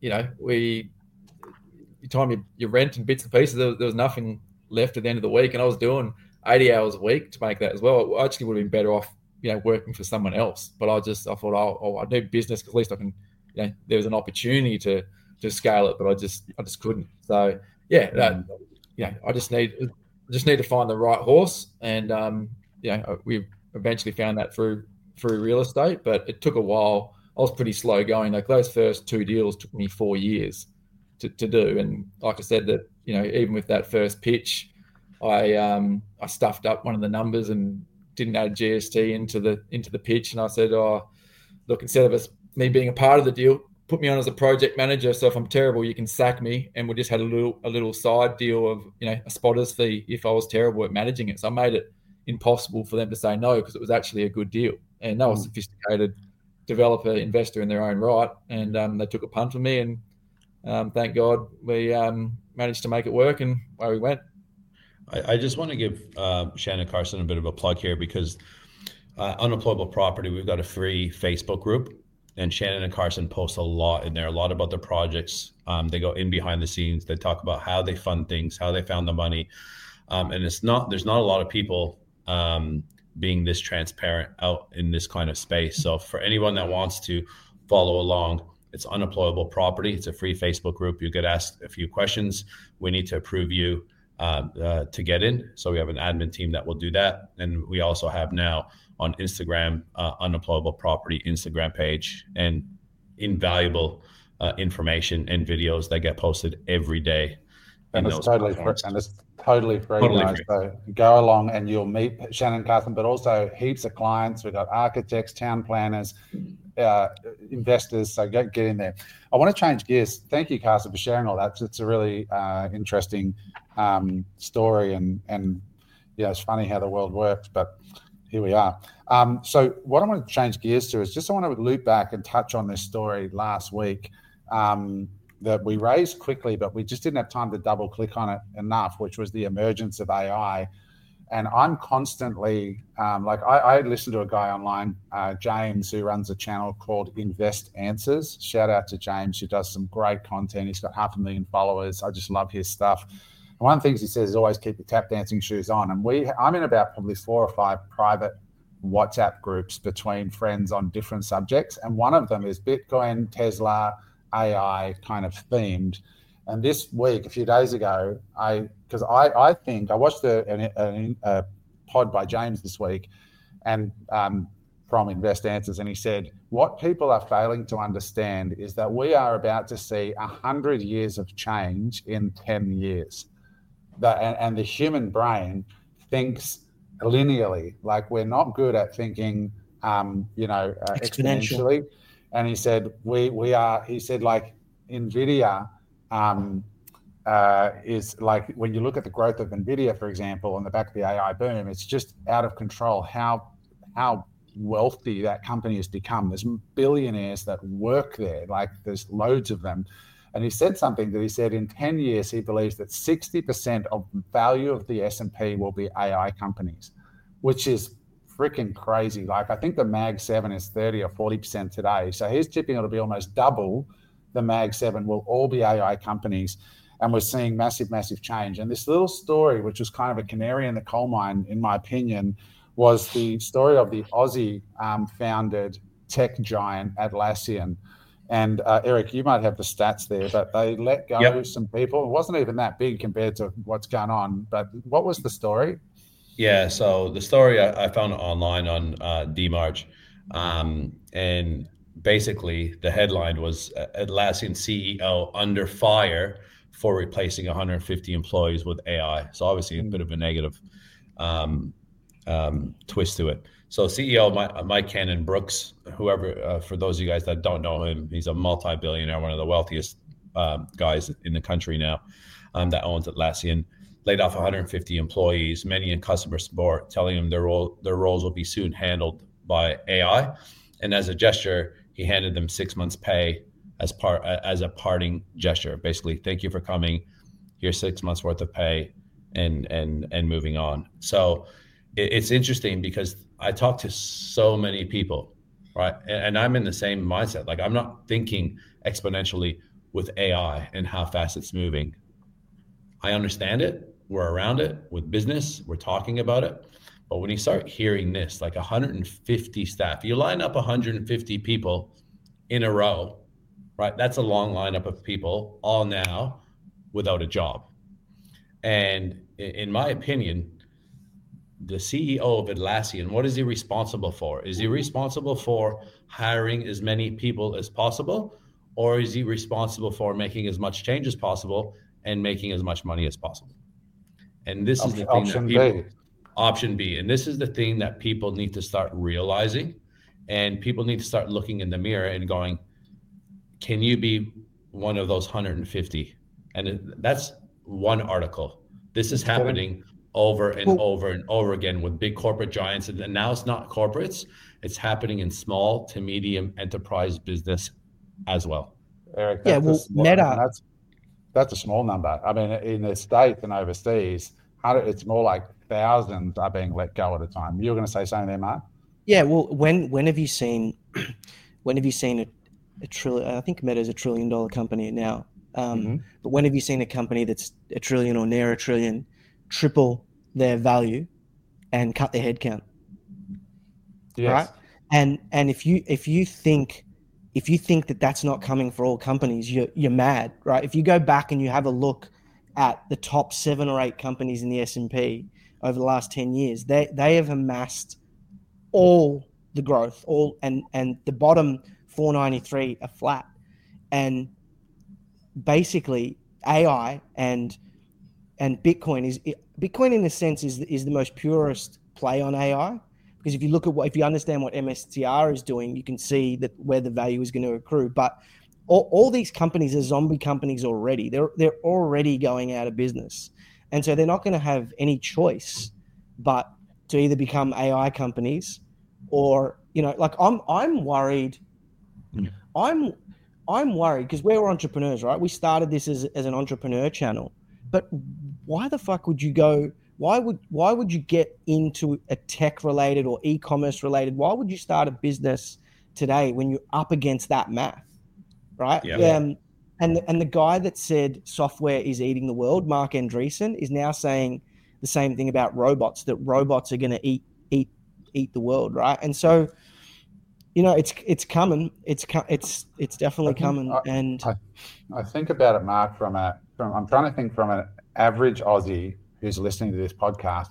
time you rent and bits and pieces, there was nothing left at the end of the week, and I was doing 80 hours a week to make that as well. I actually would have been better off, working for someone else. But I thought, I do business because at least I can, there was an opportunity to scale it, but I just couldn't. So I just need to find the right horse, and we eventually found that through real estate, but it took a while. I was pretty slow going. Like those first 2 deals took me 4 years to do, and like I said, that even with that first pitch, I stuffed up one of the numbers and didn't add GST into the pitch, and I said, look, instead of me being a part of the deal, put me on as a project manager, so if I'm terrible, you can sack me. And we just had a little side deal of a spotter's fee if I was terrible at managing it. So I made it impossible for them to say no, because it was actually a good deal, and they were sophisticated developer investor in their own right, and they took a punt on me, and thank God we managed to make it work, and away we went. I just want to give Shannon Carson a bit of a plug here, because Unemployable Property, we've got a free Facebook group, and Shannon and Carson post a lot in there, a lot about their projects. They go in behind the scenes. They talk about how they fund things, how they found the money. And there's not a lot of people being this transparent out in this kind of space. So for anyone that wants to follow along, it's Unemployable Property. It's a free Facebook group. You get asked a few questions. We need to approve you to get in. So we have an admin team that will do that. And we also have now on Instagram, Unemployable Property Instagram page, and invaluable information and videos that get posted every day. And it's totally free. And it's totally free. So go along and you'll meet Shannon Carson, but also heaps of clients. We've got architects, town planners, investors. So get in there. I want to change gears. Thank you, Carson, for sharing all that. It's a really interesting story, and it's funny how the world works, but here we are. So what I want to change gears to is just I want to loop back and touch on this story last week that we raised quickly, but we just didn't have time to double click on it enough, which was the emergence of AI. And I'm constantly, I listened to a guy online, James, who runs a channel called Invest Answers. Shout out to James, who does some great content. He's got 500,000 followers. I just love his stuff. And one of the things he says is always keep your tap dancing shoes on. And I'm in about probably 4 or 5 private WhatsApp groups between friends on different subjects. And one of them is Bitcoin, Tesla, AI kind of themed. And this week, a few days ago, I think I watched a pod by James this week, and from Invest Answers, and he said, what people are failing to understand is that we are about to see 100 years of change in 10 years. And the human brain thinks linearly, like we're not good at thinking, exponentially. And he said, we are, he said, like NVIDIA is like, when you look at the growth of NVIDIA, for example, on the back of the AI boom, it's just out of control how wealthy that company has become. There's billionaires that work there, like there's loads of them. And he said something that he said in 10 years, he believes that 60% of the value of the S&P will be AI companies, which is freaking crazy. Like I think the Mag 7 is 30 or 40% today. So he's tipping it'll be almost double the Mag 7 will all be AI companies. And we're seeing massive, massive change. And this little story, which was kind of a canary in the coal mine, in my opinion, was the story of the Aussie founded tech giant Atlassian. And Eric, you might have the stats there, but they let go some people. It wasn't even that big compared to what's going on. But what was the story? Yeah, so the story I found online on DMarch. And basically the headline was Atlassian CEO under fire for replacing 150 employees with AI. So obviously a bit of a negative twist to it. So CEO Mike Cannon-Brookes, whoever, for those of you guys that don't know him, he's a multi-billionaire, one of the wealthiest guys in the country now, that owns Atlassian, laid off 150 employees, many in customer support, telling them their roles will be soon handled by AI. And as a gesture, he handed them 6 months' pay as a parting gesture. Basically, thank you for coming. Here's 6 months worth of pay, and moving on. So it's interesting because I talk to so many people, right? And I'm in the same mindset. Like I'm not thinking exponentially with AI and how fast it's moving. I understand it. We're around it with business. We're talking about it. But when you start hearing this, like 150 staff, you line up 150 people in a row, right? That's a long lineup of people all now without a job. And in my opinion, the CEO of Atlassian, what is he responsible for? Is he responsible for hiring as many people as possible? Or is he responsible for making as much change as possible and making as much money as possible? And this is the thing option B. And this is the thing that people need to start realizing, and people need to start looking in the mirror and going, can you be one of those 150? And that's one article. This is happening over and over and over again with big corporate giants. And now it's not corporates, it's happening in small to medium enterprise business as well. Eric, Meta. That's a small number. I mean, in the States and overseas, it's more like thousands are being let go at a time. You were going to say something there, Mark? Yeah. Well, when have you seen a trillion? I think Meta is $1 trillion company now. But when have you seen a company that's $1 trillion or near $1 trillion triple their value and cut their headcount? Yes. Right. And if you think that that's not coming for all companies, you're mad, right? If you go back and you have a look at the top 7 or 8 companies in the S&P over the last 10 years, they have amassed all the growth, and the bottom 493 are flat. And basically AI and Bitcoin in a sense is the most purest play on AI, because if you understand what MSTR is doing, you can see that where the value is going to accrue. But all these companies are zombie companies already. They're already going out of business, and so they're not going to have any choice but to either become AI companies or, like I'm worried. I'm worried because we're entrepreneurs, right? We started this as an entrepreneur channel, but why the fuck would you go? Why would you get into a tech related or e-commerce related? Why would you start a business today when you're up against that math, right? Yeah. And the guy that said software is eating the world, Mark Andreessen, is now saying the same thing about robots, that robots are going to eat the world, right? And so, it's coming. It's definitely coming. And I think about it, Mark, I'm trying to think from an average Aussie who's listening to this podcast.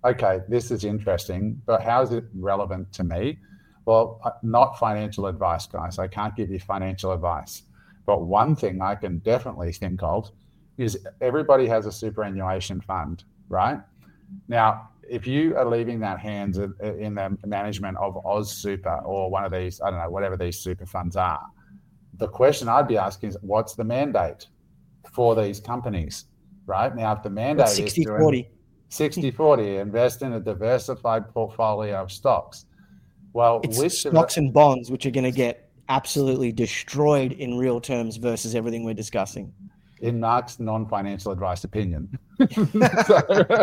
okay, this is interesting, but how is it relevant to me? Well, not financial advice, guys. I can't give you financial advice. But one thing I can definitely think of is everybody has a superannuation fund, right? Now, if you are leaving that hands in the management of Oz Super or one of these, I don't know, whatever these super funds are, the question I'd be asking is, what's the mandate for these companies, right? Now, if the mandate is 60-40. 60-40, invest in a diversified portfolio of stocks. Well, it's stocks and bonds, which are going to get absolutely destroyed in real terms versus everything we're discussing. In Mark's non-financial advice opinion, so,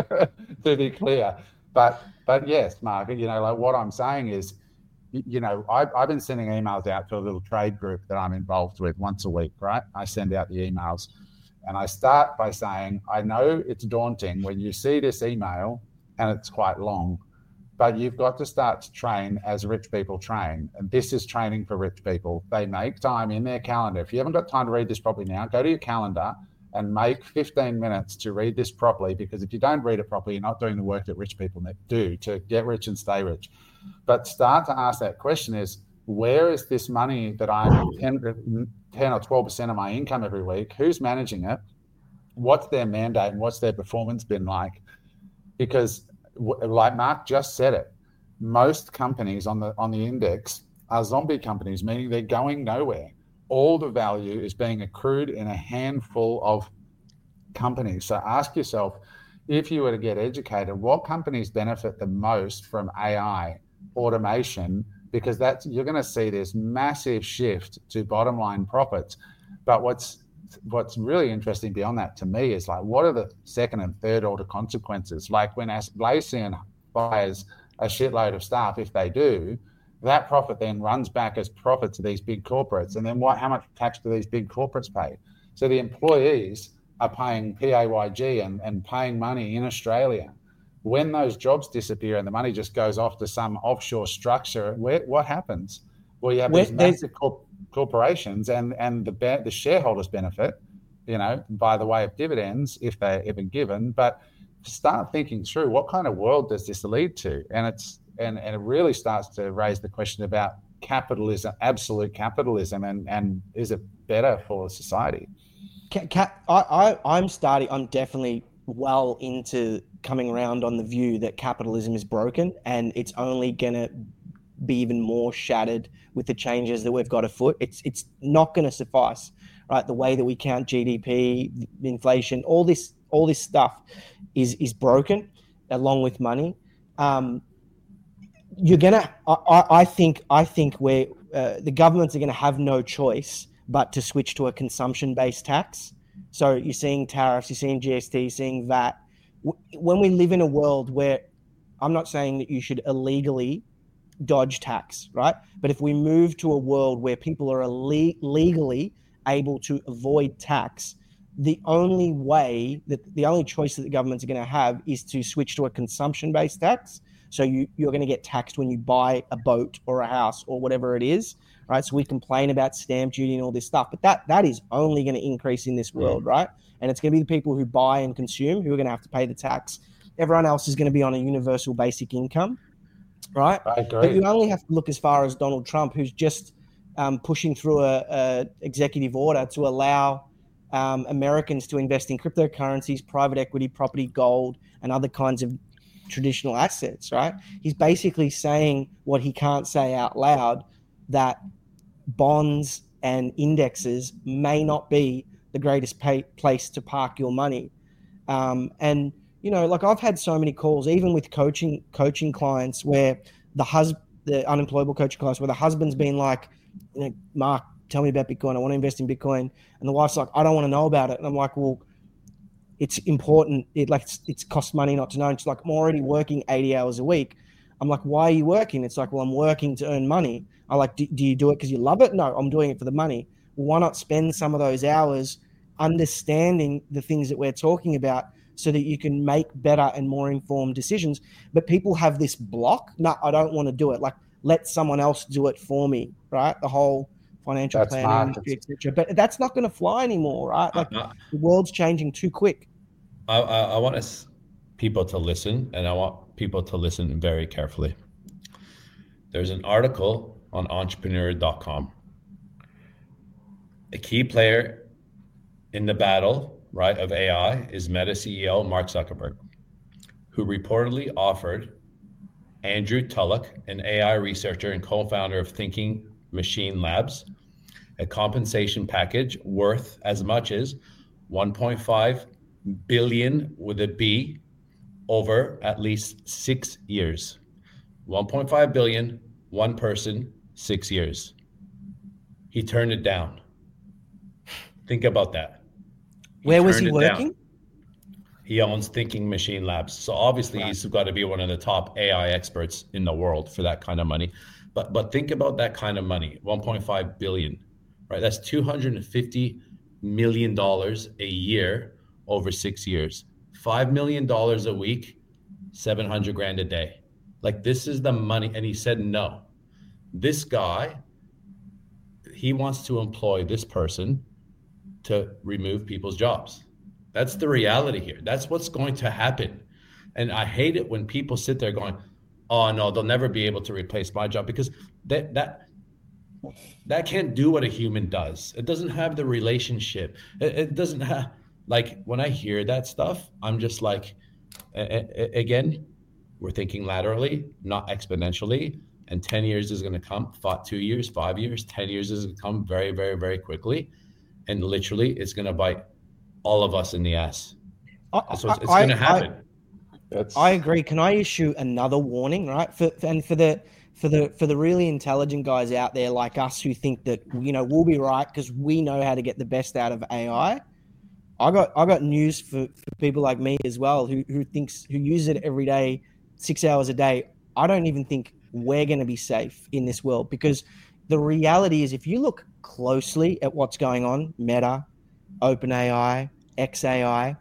to be clear. But yes, Mark, like what I'm saying is, I've been sending emails out to a little trade group that I'm involved with once a week, right? I send out the emails and I start by saying, I know it's daunting when you see this email and it's quite long, but you've got to start to train as rich people train. And this is training for rich people. They make time in their calendar. If you haven't got time to read this properly now, go to your calendar and make 15 minutes to read this properly, because if you don't read it properly, you're not doing the work that rich people do to get rich and stay rich. But start to ask that question is, where is this money that I'm 10 or 12% of my income every week? Who's managing it? What's their mandate and what's their performance been like? Because like Mark just said it, most companies on the index are zombie companies, meaning they're going nowhere. All the value is being accrued in a handful of companies. So ask yourself, if you were to get educated, what companies benefit the most from AI, automation? Because you're going to see this massive shift to bottom line profits. But what's really interesting beyond that to me is like, what are the second and third order consequences? Like when Atlassian fires a shitload of staff, if they do, that profit then runs back as profit to these big corporates. And then how much tax do these big corporates pay? So the employees are paying PAYG and paying money in Australia. When those jobs disappear and the money just goes off to some offshore structure, what happens? Well, you have these massive corporations and the shareholders benefit, by the way of dividends, if they're even given. But start thinking through, what kind of world does this lead to? And it really starts to raise the question about capitalism, absolute capitalism, and is it better for society? I'm definitely well into coming around on the view that capitalism is broken and it's only going to be even more shattered with the changes that we've got afoot. It's not going to suffice, right? The way that we count GDP, inflation, all this stuff is broken, along with money. I think where the governments are going to have no choice but to switch to a consumption-based tax. So you're seeing tariffs, you're seeing GST, you're seeing VAT. When we live in a world where, I'm not saying that you should illegally dodge tax, right? But if we move to a world where people are legally able to avoid tax, the only choice that the governments are going to have is to switch to a consumption-based tax. So you're going to get taxed when you buy a boat or a house or whatever it is, right? So we complain about stamp duty and all this stuff, but that is only going to increase in this world, right? And it's going to be the people who buy and consume who are going to have to pay the tax. Everyone else is going to be on a universal basic income, right? I agree. But you only have to look as far as Donald Trump, who's just pushing through a executive order to allow Americans to invest in cryptocurrencies, private equity, property, gold, and other kinds of traditional assets, right? He's basically saying what he can't say out loud, that bonds and indexes may not be the greatest place to park your money. And, like I've had so many calls, even with coaching clients where the unemployable coaching clients, where the husband's been like, Mark, tell me about Bitcoin. I want to invest in Bitcoin. And the wife's like, I don't want to know about it. And I'm like, well, it's important. It's cost money not to know. And she's like, I'm already working 80 hours a week. I'm like, why are you working? It's like, well, I'm working to earn money. I like, do you do it because you love it? No, I'm doing it for the money. Well, why not spend some of those hours understanding the things that we're talking about so that you can make better and more informed decisions? But people have this block. No, I don't want to do it. Like, let someone else do it for me, right? The whole financial planning industry, etc. But that's not going to fly anymore, right? Like the world's changing too quick. I want to people to listen, and I want people to listen very carefully. There's an article on entrepreneur.com. A key player in the battle, right, of AI is Meta CEO Mark Zuckerberg, who reportedly offered Andrew Tullock, an AI researcher and co-founder of Thinking Machine Labs, a compensation package worth as much as 1.5 billion with a B over at least 6 years. 1.5 billion, one person, 6 years. He turned it down. Think about that. Where was he working? He owns Thinking Machine Labs. So obviously he's got to be one of the top AI experts in the world for that kind of money. But think about that kind of money, 1.5 billion, right? That's $250 million a year over 6 years. $5 million a week, 700 grand a day. Like, this is the money. And he said, no, this guy, he wants to employ this person to remove people's jobs. That's the reality here. That's what's going to happen. And I hate it when people sit there going, oh no, they'll never be able to replace my job, because that can't do what a human does. It doesn't have the relationship. It doesn't have, like, when I hear that stuff, I'm just like, again, we're thinking laterally, not exponentially. And 10 years is going to come, 2 years, 5 years, 10 years is going to come very, very, very quickly. And literally it's going to bite all of us in the ass. So it's going to happen. I agree. Can I issue another warning, right? For the really intelligent guys out there like us who think that, you know, we'll be right because we know how to get the best out of AI. I got news for people like me as well who use it every day, 6 hours a day. I don't even think we're going to be safe in this world, because the reality is, if you look closely at what's going on, Meta, OpenAI, XAI,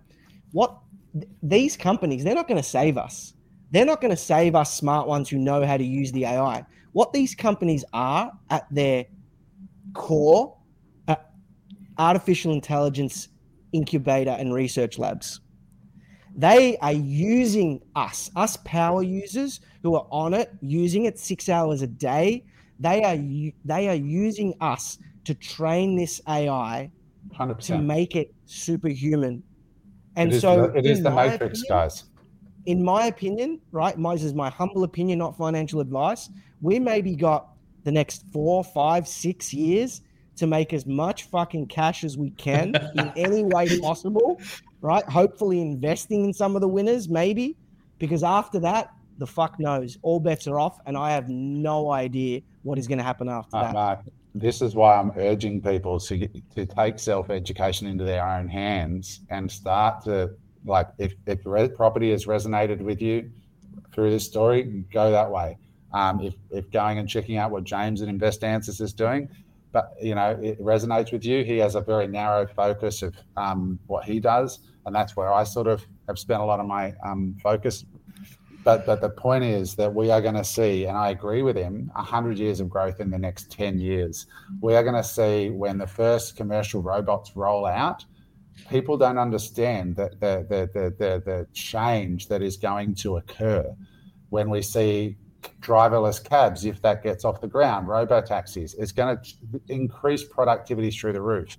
these companies, they're not going to save us. They're not going to save us smart ones who know how to use the AI. What these companies are at their core, artificial intelligence incubator and research labs. They are using us power users who are on it, using it 6 hours a day. They are using us to train this AI 100%. to make it superhuman. And it is the Matrix, guys. In my opinion, right, this is my humble opinion, not financial advice, we maybe got the next 4, 5, 6 years to make as much fucking cash as we can in any way possible, right? Hopefully investing in some of the winners, maybe, because after that, the fuck knows. All bets are off, and I have no idea what is going to happen after that. Mark, this is why I'm urging people to take self-education into their own hands and start to, like, if property has resonated with you through this story, go that way. If going and checking out what James at Invest Answers is doing, but, you know, it resonates with you. He has a very narrow focus of what he does, and that's where I sort of have spent a lot of my focus. But the point is that we are going to see, and I agree with him, 100 years of growth in the next 10 years. We are going to see when the first commercial robots roll out, people don't understand that the change that is going to occur when we see driverless cabs, if that gets off the ground, robo-taxis. It's going to increase productivity through the roof.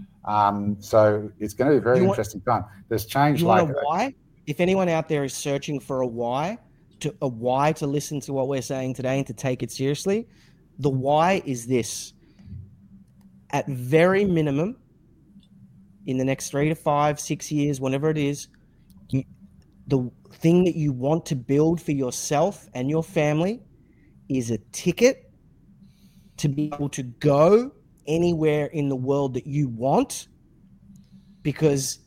So it's going to be a very interesting time. There's change like why? If anyone out there is searching for a why to listen to what we're saying today and to take it seriously, the why is this. At very minimum, in the next 3 to 5, 6 years, whenever it is, the thing that you want to build for yourself and your family is a ticket to be able to go anywhere in the world that you want, because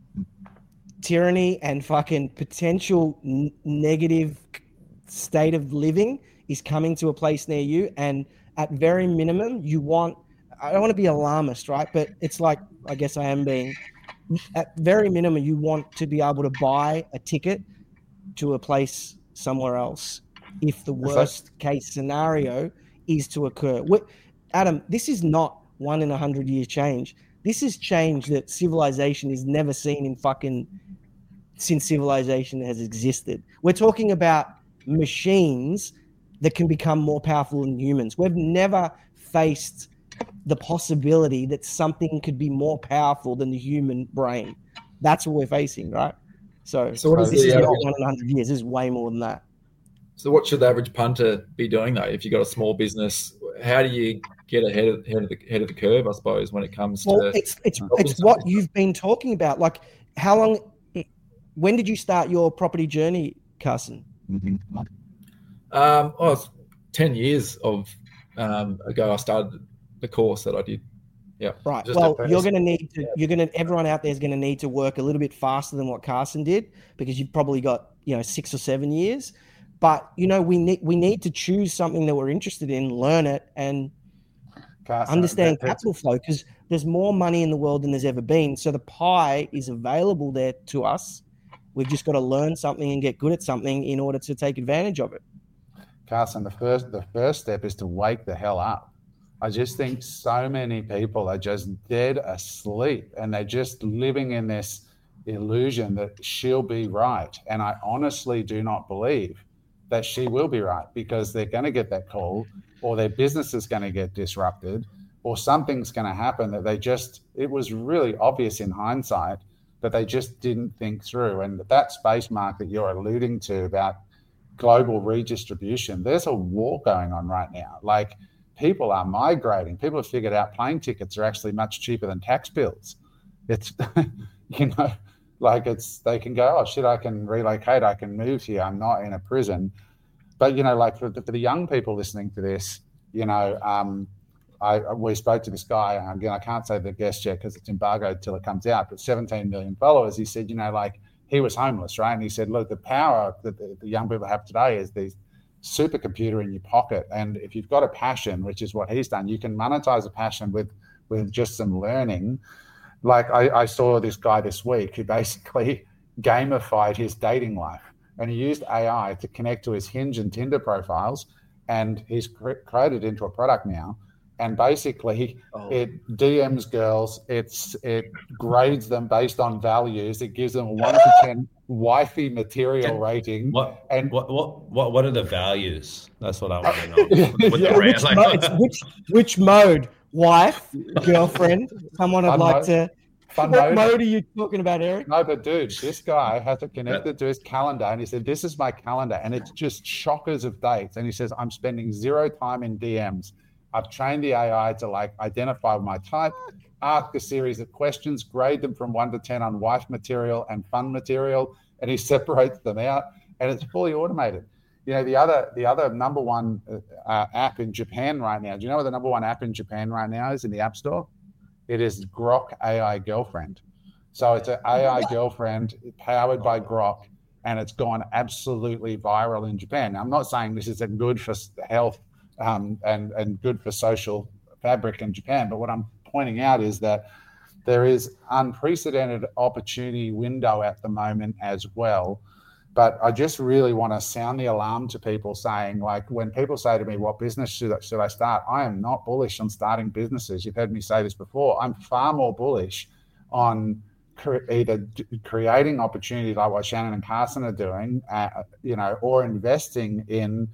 tyranny and fucking potential negative state of living is coming to a place near you. And at very minimum, I don't want to be alarmist, right? But it's like, I guess I am being, at very minimum, you want to be able to buy a ticket to a place somewhere else if the worst case scenario is to occur. Adam, this is not 1 in 100 year change. This is change that civilization has never seen in fucking since civilization has existed. We're talking about machines that can become more powerful than humans. We've never faced the possibility that something could be more powerful than the human brain. That's what we're facing, right? So what is this is not average, 100 years. This is way more than that. So what should the average punter be doing, though? If you've got a small business, how do you get ahead of the curve, I suppose, when it comes to... It's what you've been talking about. Like, when did you start your property journey, Carson? It's 10 years ago I started the course that I did. Yeah. Right. Well, everyone out there is going to need to work a little bit faster than what Carson did, because you've probably got, 6 or 7 years. But, we need to choose something that we're interested in, learn it, and understand capital flow, because there's more money in the world than there's ever been. So the pie is available there to us. We've just got to learn something and get good at something in order to take advantage of it. Carson, the first step is to wake the hell up. I just think so many people are just dead asleep, and they're just living in this illusion that she'll be right. And I honestly do not believe that she will be right, because they're going to get that call, or their business is going to get disrupted, or something's going to happen that it was really obvious in hindsight, but they just didn't think through. And that space, Mark, that you're alluding to about global redistribution, there's a war going on right now. Like, people are migrating. People have figured out plane tickets are actually much cheaper than tax bills. It's, they can go, oh shit, I can relocate, I can move here, I'm not in a prison. But, for the young people listening to this, we spoke to this guy, again, I can't say the guest yet because it's embargoed till it comes out, but 17 million followers. He said, he was homeless, right? And he said, look, the power that the young people have today is these supercomputer in your pocket. And if you've got a passion, which is what he's done, you can monetize a passion with just some learning. Like I saw this guy this week who basically gamified his dating life, and he used AI to connect to his Hinge and Tinder profiles, and he's created into a product now. And basically, it DMs girls, it grades them based on values. It gives them a 1 to 10 wifey material rating. What are the values? That's what I want to know. Which mode? Wife, girlfriend, someone I'd like to. What mode are you talking about, Eric? No, but dude, this guy has it connected to his calendar, and he said, "This is my calendar," and it's just shockers of dates. And he says, "I'm spending 0 time in DMs. I've trained the AI to identify my type, ask a series of questions, grade them from 1 to 10 on wife material and fun material," and he separates them out, and it's fully automated. The other number one app in Japan right now. Do you know what the number one app in Japan right now is in the App Store? It is Grok AI Girlfriend. So it's an AI girlfriend powered by Grok, and it's gone absolutely viral in Japan. Now, I'm not saying this is good for health and good for social fabric in Japan, but what I'm pointing out is that there is unprecedented opportunity window at the moment as well. But I just really want to sound the alarm to people, saying, when people say to me, what business should I start? I am not bullish on starting businesses. You've heard me say this before. I'm far more bullish on either creating opportunity like what Shannon and Carson are doing, or investing in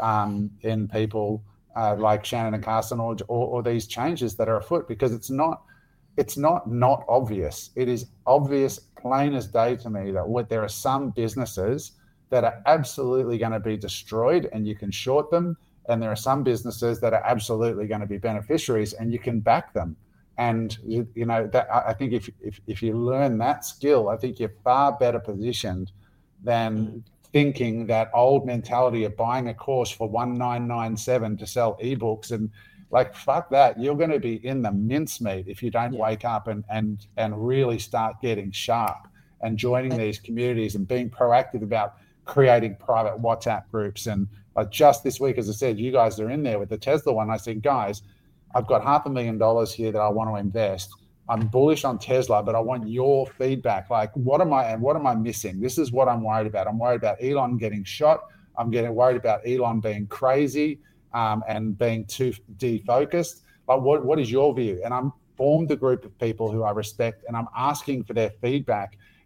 people like Shannon and Carson, or these changes that are afoot, because it's not obvious. It is obvious, plain as day to me, that there are some businesses that are absolutely going to be destroyed and you can short them, and there are some businesses that are absolutely going to be beneficiaries and you can back them. And that, I think if you learn that skill, I think you're far better positioned than thinking that old mentality of buying a course for $1997 to sell ebooks, and fuck that. You're going to be in the mincemeat if you don't wake up and really start getting sharp and joining these communities and being proactive about creating private WhatsApp groups. And just this week, as I said, you guys are in there with the Tesla one. I said, guys, I've got $500,000 here that I want to invest. I'm bullish on Tesla, but I want your feedback. What am I missing? This is what I'm worried about. I'm worried about Elon getting shot. I'm getting worried about Elon being crazy and being too defocused. What is your view? And I'm formed a group of people who I respect, and I'm asking for their feedback.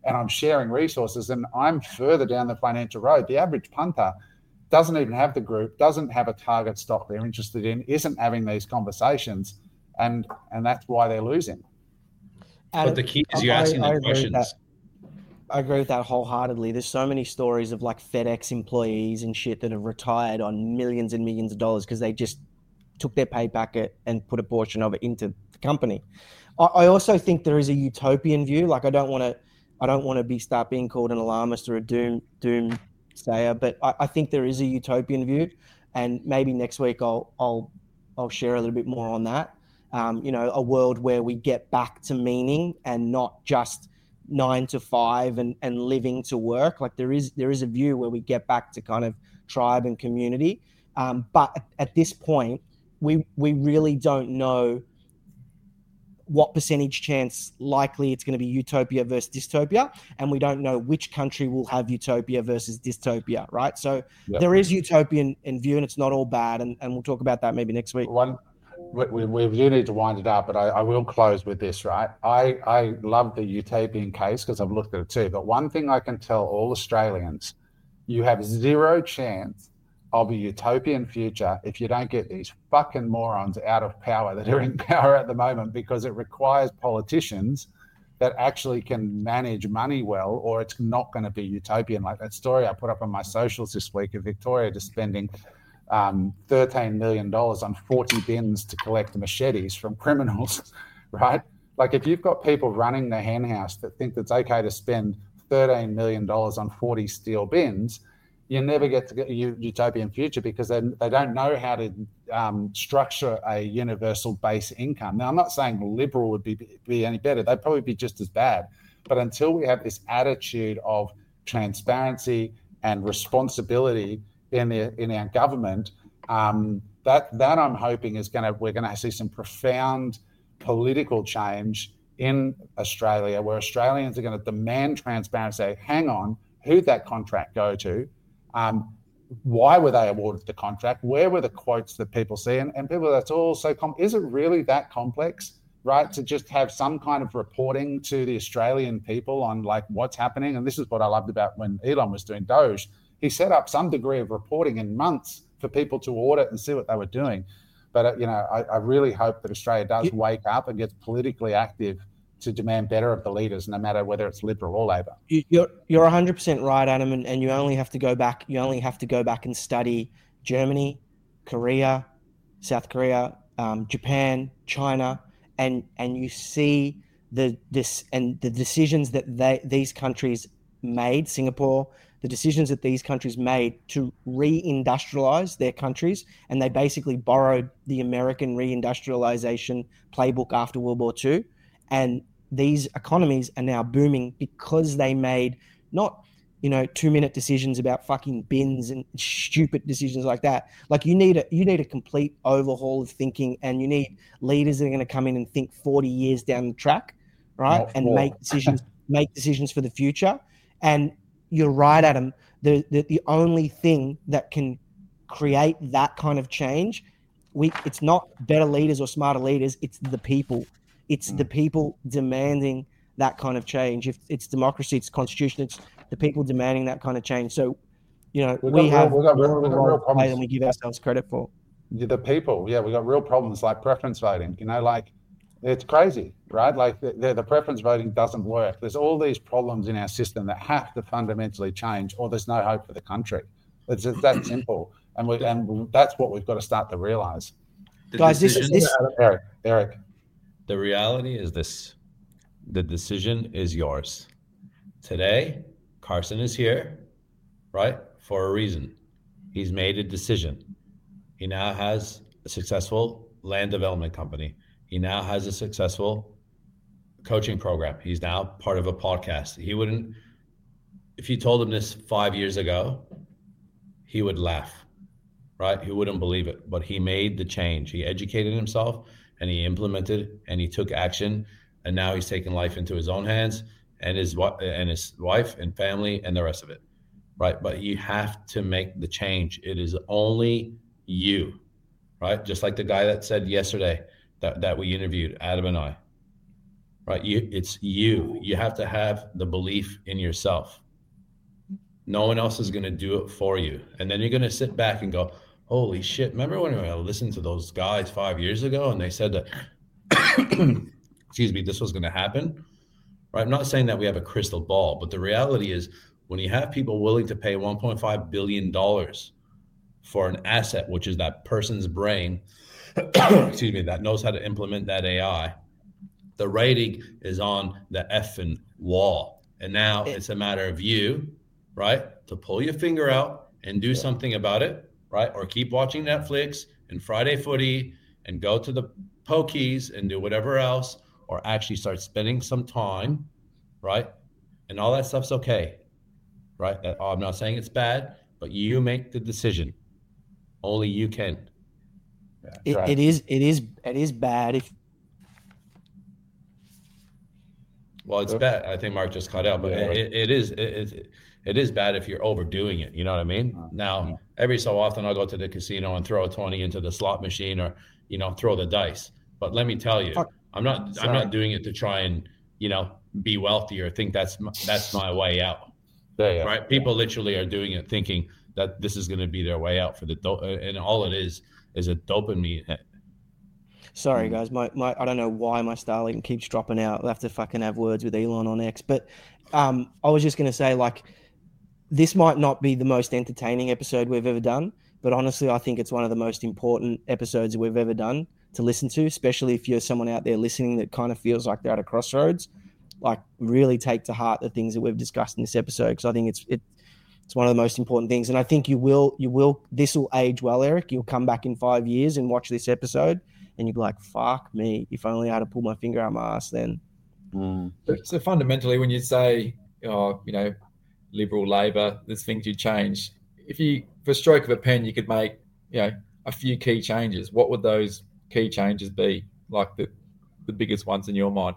and I'm sharing resources, and I'm further down the financial road. The average punter doesn't even have the group, doesn't have a target stock they're interested in, isn't having these conversations, and that's why they're losing. But the key is you're asking the questions. I agree with that wholeheartedly. There's so many stories of like FedEx employees and shit that have retired on millions and millions of dollars because they just took their pay packet and put a portion of it into the company. I also think there is a utopian view. Like I don't want to start being called an alarmist or a doomsayer, but I think there is a utopian view, and maybe next week I'll share a little bit more on that. A world where we get back to meaning and not just 9 to 5 and living to work. Like there is a view where we get back to kind of tribe and community. But at this point, we really don't know what percentage chance likely it's going to be utopia versus dystopia, and we don't know which country will have utopia versus dystopia, right? So there is utopian in view, and it's not all bad, and we'll talk about that maybe next week. We do need to wind it up, but I will close with this, right? I love the utopian case because I've looked at it too, but one thing I can tell all Australians, you have zero chance of a utopian future if you don't get these fucking morons out of power that are in power at the moment, because it requires politicians that actually can manage money well, or it's not going to be utopian. Like that story I put up on my socials this week of Victoria just spending $13 million on 40 bins to collect machetes from criminals, right? Like if you've got people running the hen house that think it's okay to spend $13 million on 40 steel bins, you never get to get a utopian future because they don't know how to structure a universal base income. Now, I'm not saying liberal would be any better. They'd probably be just as bad. But until we have this attitude of transparency and responsibility in our government, that I'm hoping we're going to see some profound political change in Australia, where Australians are going to demand transparency. Say, hang on, who'd that contract go to? Why were they awarded the contract? Where were the quotes that people see? And people, that's all so is it really that complex, right? To just have some kind of reporting to the Australian people on like what's happening. And this is what I loved about when Elon was doing Doge. He set up some degree of reporting in months for people to audit and see what they were doing. But, I really hope that Australia does wake up and gets politically active to demand better of the leaders, no matter whether it's Liberal or Labor. You're 100% right, Adam, and you only have to go back. You only have to go back and study Germany, Korea, South Korea, Japan, China, and you see the decisions that these countries made. Singapore, the decisions that these countries made to re-industrialize their countries, and they basically borrowed the American re-industrialization playbook after World War II, and these economies are now booming because they made not 2-minute decisions about fucking bins and stupid decisions like that. Like you need a complete overhaul of thinking, and you need leaders that are going to come in and think 40 years down the track, right? And make decisions for the future. And you're right, Adam. The only thing that can create that kind of change, it's not better leaders or smarter leaders. It's the people. It's the people demanding that kind of change. If it's democracy, it's constitution, it's the people demanding that kind of change. So, we have real problems than we give ourselves credit for. The people, we got real problems like preference voting. Like it's crazy, right? Like the preference voting doesn't work. There's all these problems in our system that have to fundamentally change, or there's no hope for the country. It's just that simple, and that's what we've got to start to realize. Guys, Eric. The reality is this: the decision is yours. Today, Carson is here, right, for a reason. He's made a decision. He now has a successful land development company. He now has a successful coaching program. He's now part of a podcast. If you told him this 5 years ago, he would laugh, right? He wouldn't believe it, but he made the change. He educated himself and he implemented and he took action, and now he's taking life into his own hands and his wife and family and the rest of it, right? But you have to make the change. It is only you, right? Just like the guy that said yesterday that we interviewed, Adam and I. right? It's you. You have to have the belief in yourself. No one else is going to do it for you. And then you're going to sit back and go, holy shit, remember when I listened to those guys 5 years ago and they said that, excuse me, this was going to happen, right? I'm not saying that we have a crystal ball, but the reality is when you have people willing to pay $1.5 billion for an asset, which is that person's brain, excuse me, that knows how to implement that AI, the rating is on the effing wall. And now it's a matter of you, right, to pull your finger out and do something about it, right? Or keep watching Netflix and Friday Footy and go to the pokies and do whatever else, or actually start spending some time, right? And all that stuff's okay, right? I'm not saying it's bad, but you make the decision. Only you can. Yeah, it is bad if. Well, it's bad. I think Mark just cut out, but it is bad if you're overdoing it. You know what I mean? Now, every so often I'll go to the casino and throw a 20 into the slot machine, or, you know, throw the dice. But let me tell you, I'm not doing it to try and, you know, be wealthy or think that's my way out. Right? People literally are doing it thinking that this is going to be their way out for and all it is a dopamine. Sorry, guys. My I don't know why my Starlink keeps dropping out. I'll have to fucking have words with Elon on X. But I was just going to say, like, this might not be the most entertaining episode we've ever done, but honestly, I think it's one of the most important episodes we've ever done to listen to, especially if you're someone out there listening that kind of feels like they're at a crossroads. Like, really take to heart the things that we've discussed in this episode, because I think it's one of the most important things. And I think this will age well, Eric. You'll come back in 5 years and watch this episode and you'll be like, fuck me, if only I had to pull my finger out my ass then. So fundamentally, when you say, you know, Liberal, Labor, there's things you'd change. If you, for a stroke of a pen, you could make, you know, a few key changes, what would those key changes be? Like the biggest ones in your mind?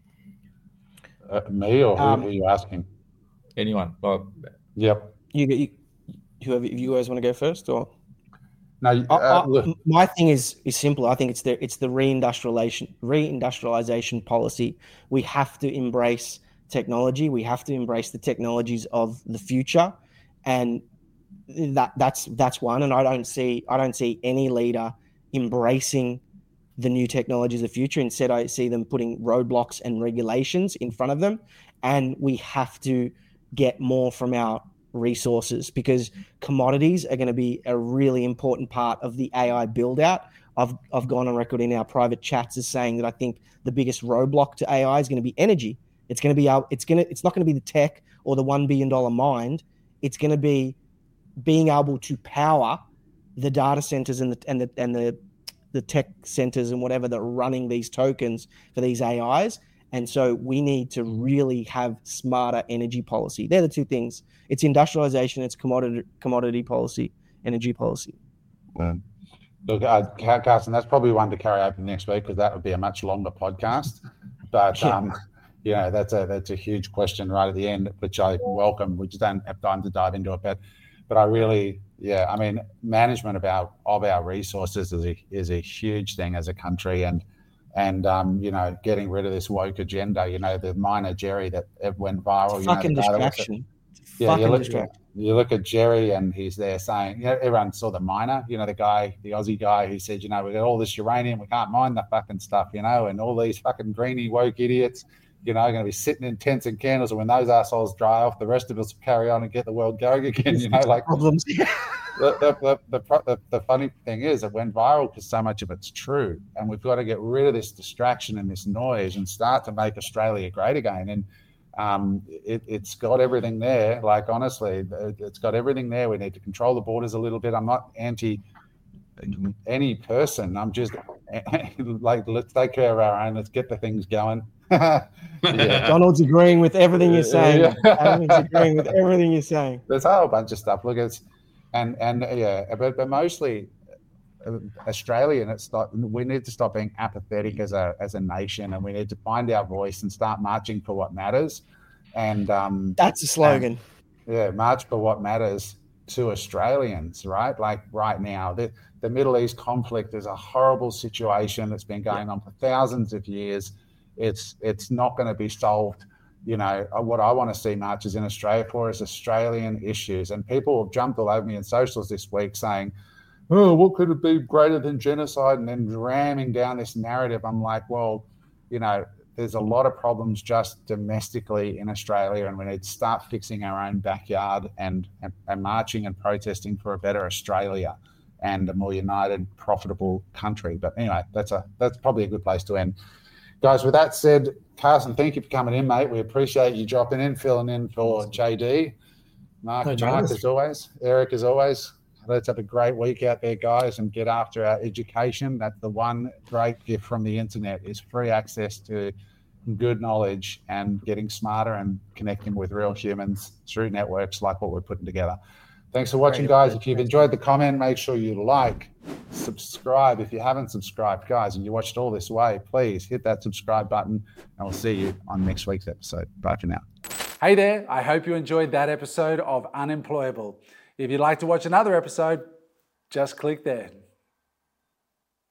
Me, or who are you asking? Anyone. Yep. Whoever, if you guys want to go first, or no? My thing is simple. I think it's the reindustrialization policy. We have to embrace technology. We have to embrace the technologies of the future, and that's one. And I don't see any leader embracing the new technologies of the future. Instead, I see them putting roadblocks and regulations in front of them, and we have to get more from our resources, because commodities are going to be a really important part of the AI build out. I've gone on record in our private chats as saying that I think the biggest roadblock to AI is going to be energy. It's not going to be the tech or the $1 billion mind. It's going to be being able to power the data centers and the tech centers and whatever that are running these tokens for these AIs. And so we need to really have smarter energy policy. They're the two things. It's industrialization, it's commodity policy, energy policy. Look, Carson, that's probably one to carry over next week, because that would be a much longer podcast. But you know, that's a huge question right at the end, which I welcome. We just don't have time to dive into it, but I really, I mean, management of our resources is a huge thing as a country, and you know, getting rid of this woke agenda. You know, the miner Jerry that went viral. It's fucking distraction. You look at Jerry, and he's there saying, you know, everyone saw the miner, you know, the Aussie guy who said, you know, we got all this uranium, we can't mine the fucking stuff, you know, and all these fucking greeny woke idiots, you know, are going to be sitting in tents and candles, and when those assholes dry off, the rest of us will carry on and get the world going again, you know, like problems. The funny thing is it went viral because so much of it's true, and we've got to get rid of this distraction and this noise and start to make Australia great again. And it's got everything there. Like, honestly, it's got everything there. We need to control the borders a little bit. I'm not anti any person. I'm just like, let's take care of our own. Let's get the things going. Donald's agreeing with everything you're saying. Donald's agreeing with everything you're saying. There's a whole bunch of stuff. Look, but mostly Australian. It's not. We need to stop being apathetic as a nation, and we need to find our voice and start marching for what matters. And that's a slogan. March for what matters to Australians, right? Like right now, the Middle East conflict is a horrible situation that's been going on for thousands of years. it's not going to be solved. You know, what I want to see marches in Australia for is Australian issues. And people have jumped all over me in socials this week saying, oh, what could it be greater than genocide? And then ramming down this narrative. I'm like, well, you know, there's a lot of problems just domestically in Australia, and we need to start fixing our own backyard and marching and protesting for a better Australia and a more united, profitable country. But anyway, that's probably a good place to end. Guys, with that said, Carson, thank you for coming in, mate. We appreciate you dropping in, filling in for JD. Mark as always. Eric, as always. Let's have a great week out there, guys, and get after our education. That's the one great gift from the internet, is free access to good knowledge and getting smarter and connecting with real humans through networks like what we're putting together. Thanks for watching, guys. If you've enjoyed the comment, make sure you like, subscribe. If you haven't subscribed, guys, and you watched all this way, please hit that subscribe button, and we'll see you on next week's episode. Bye for now. Hey there. I hope you enjoyed that episode of Unemployable. If you'd like to watch another episode, just click there.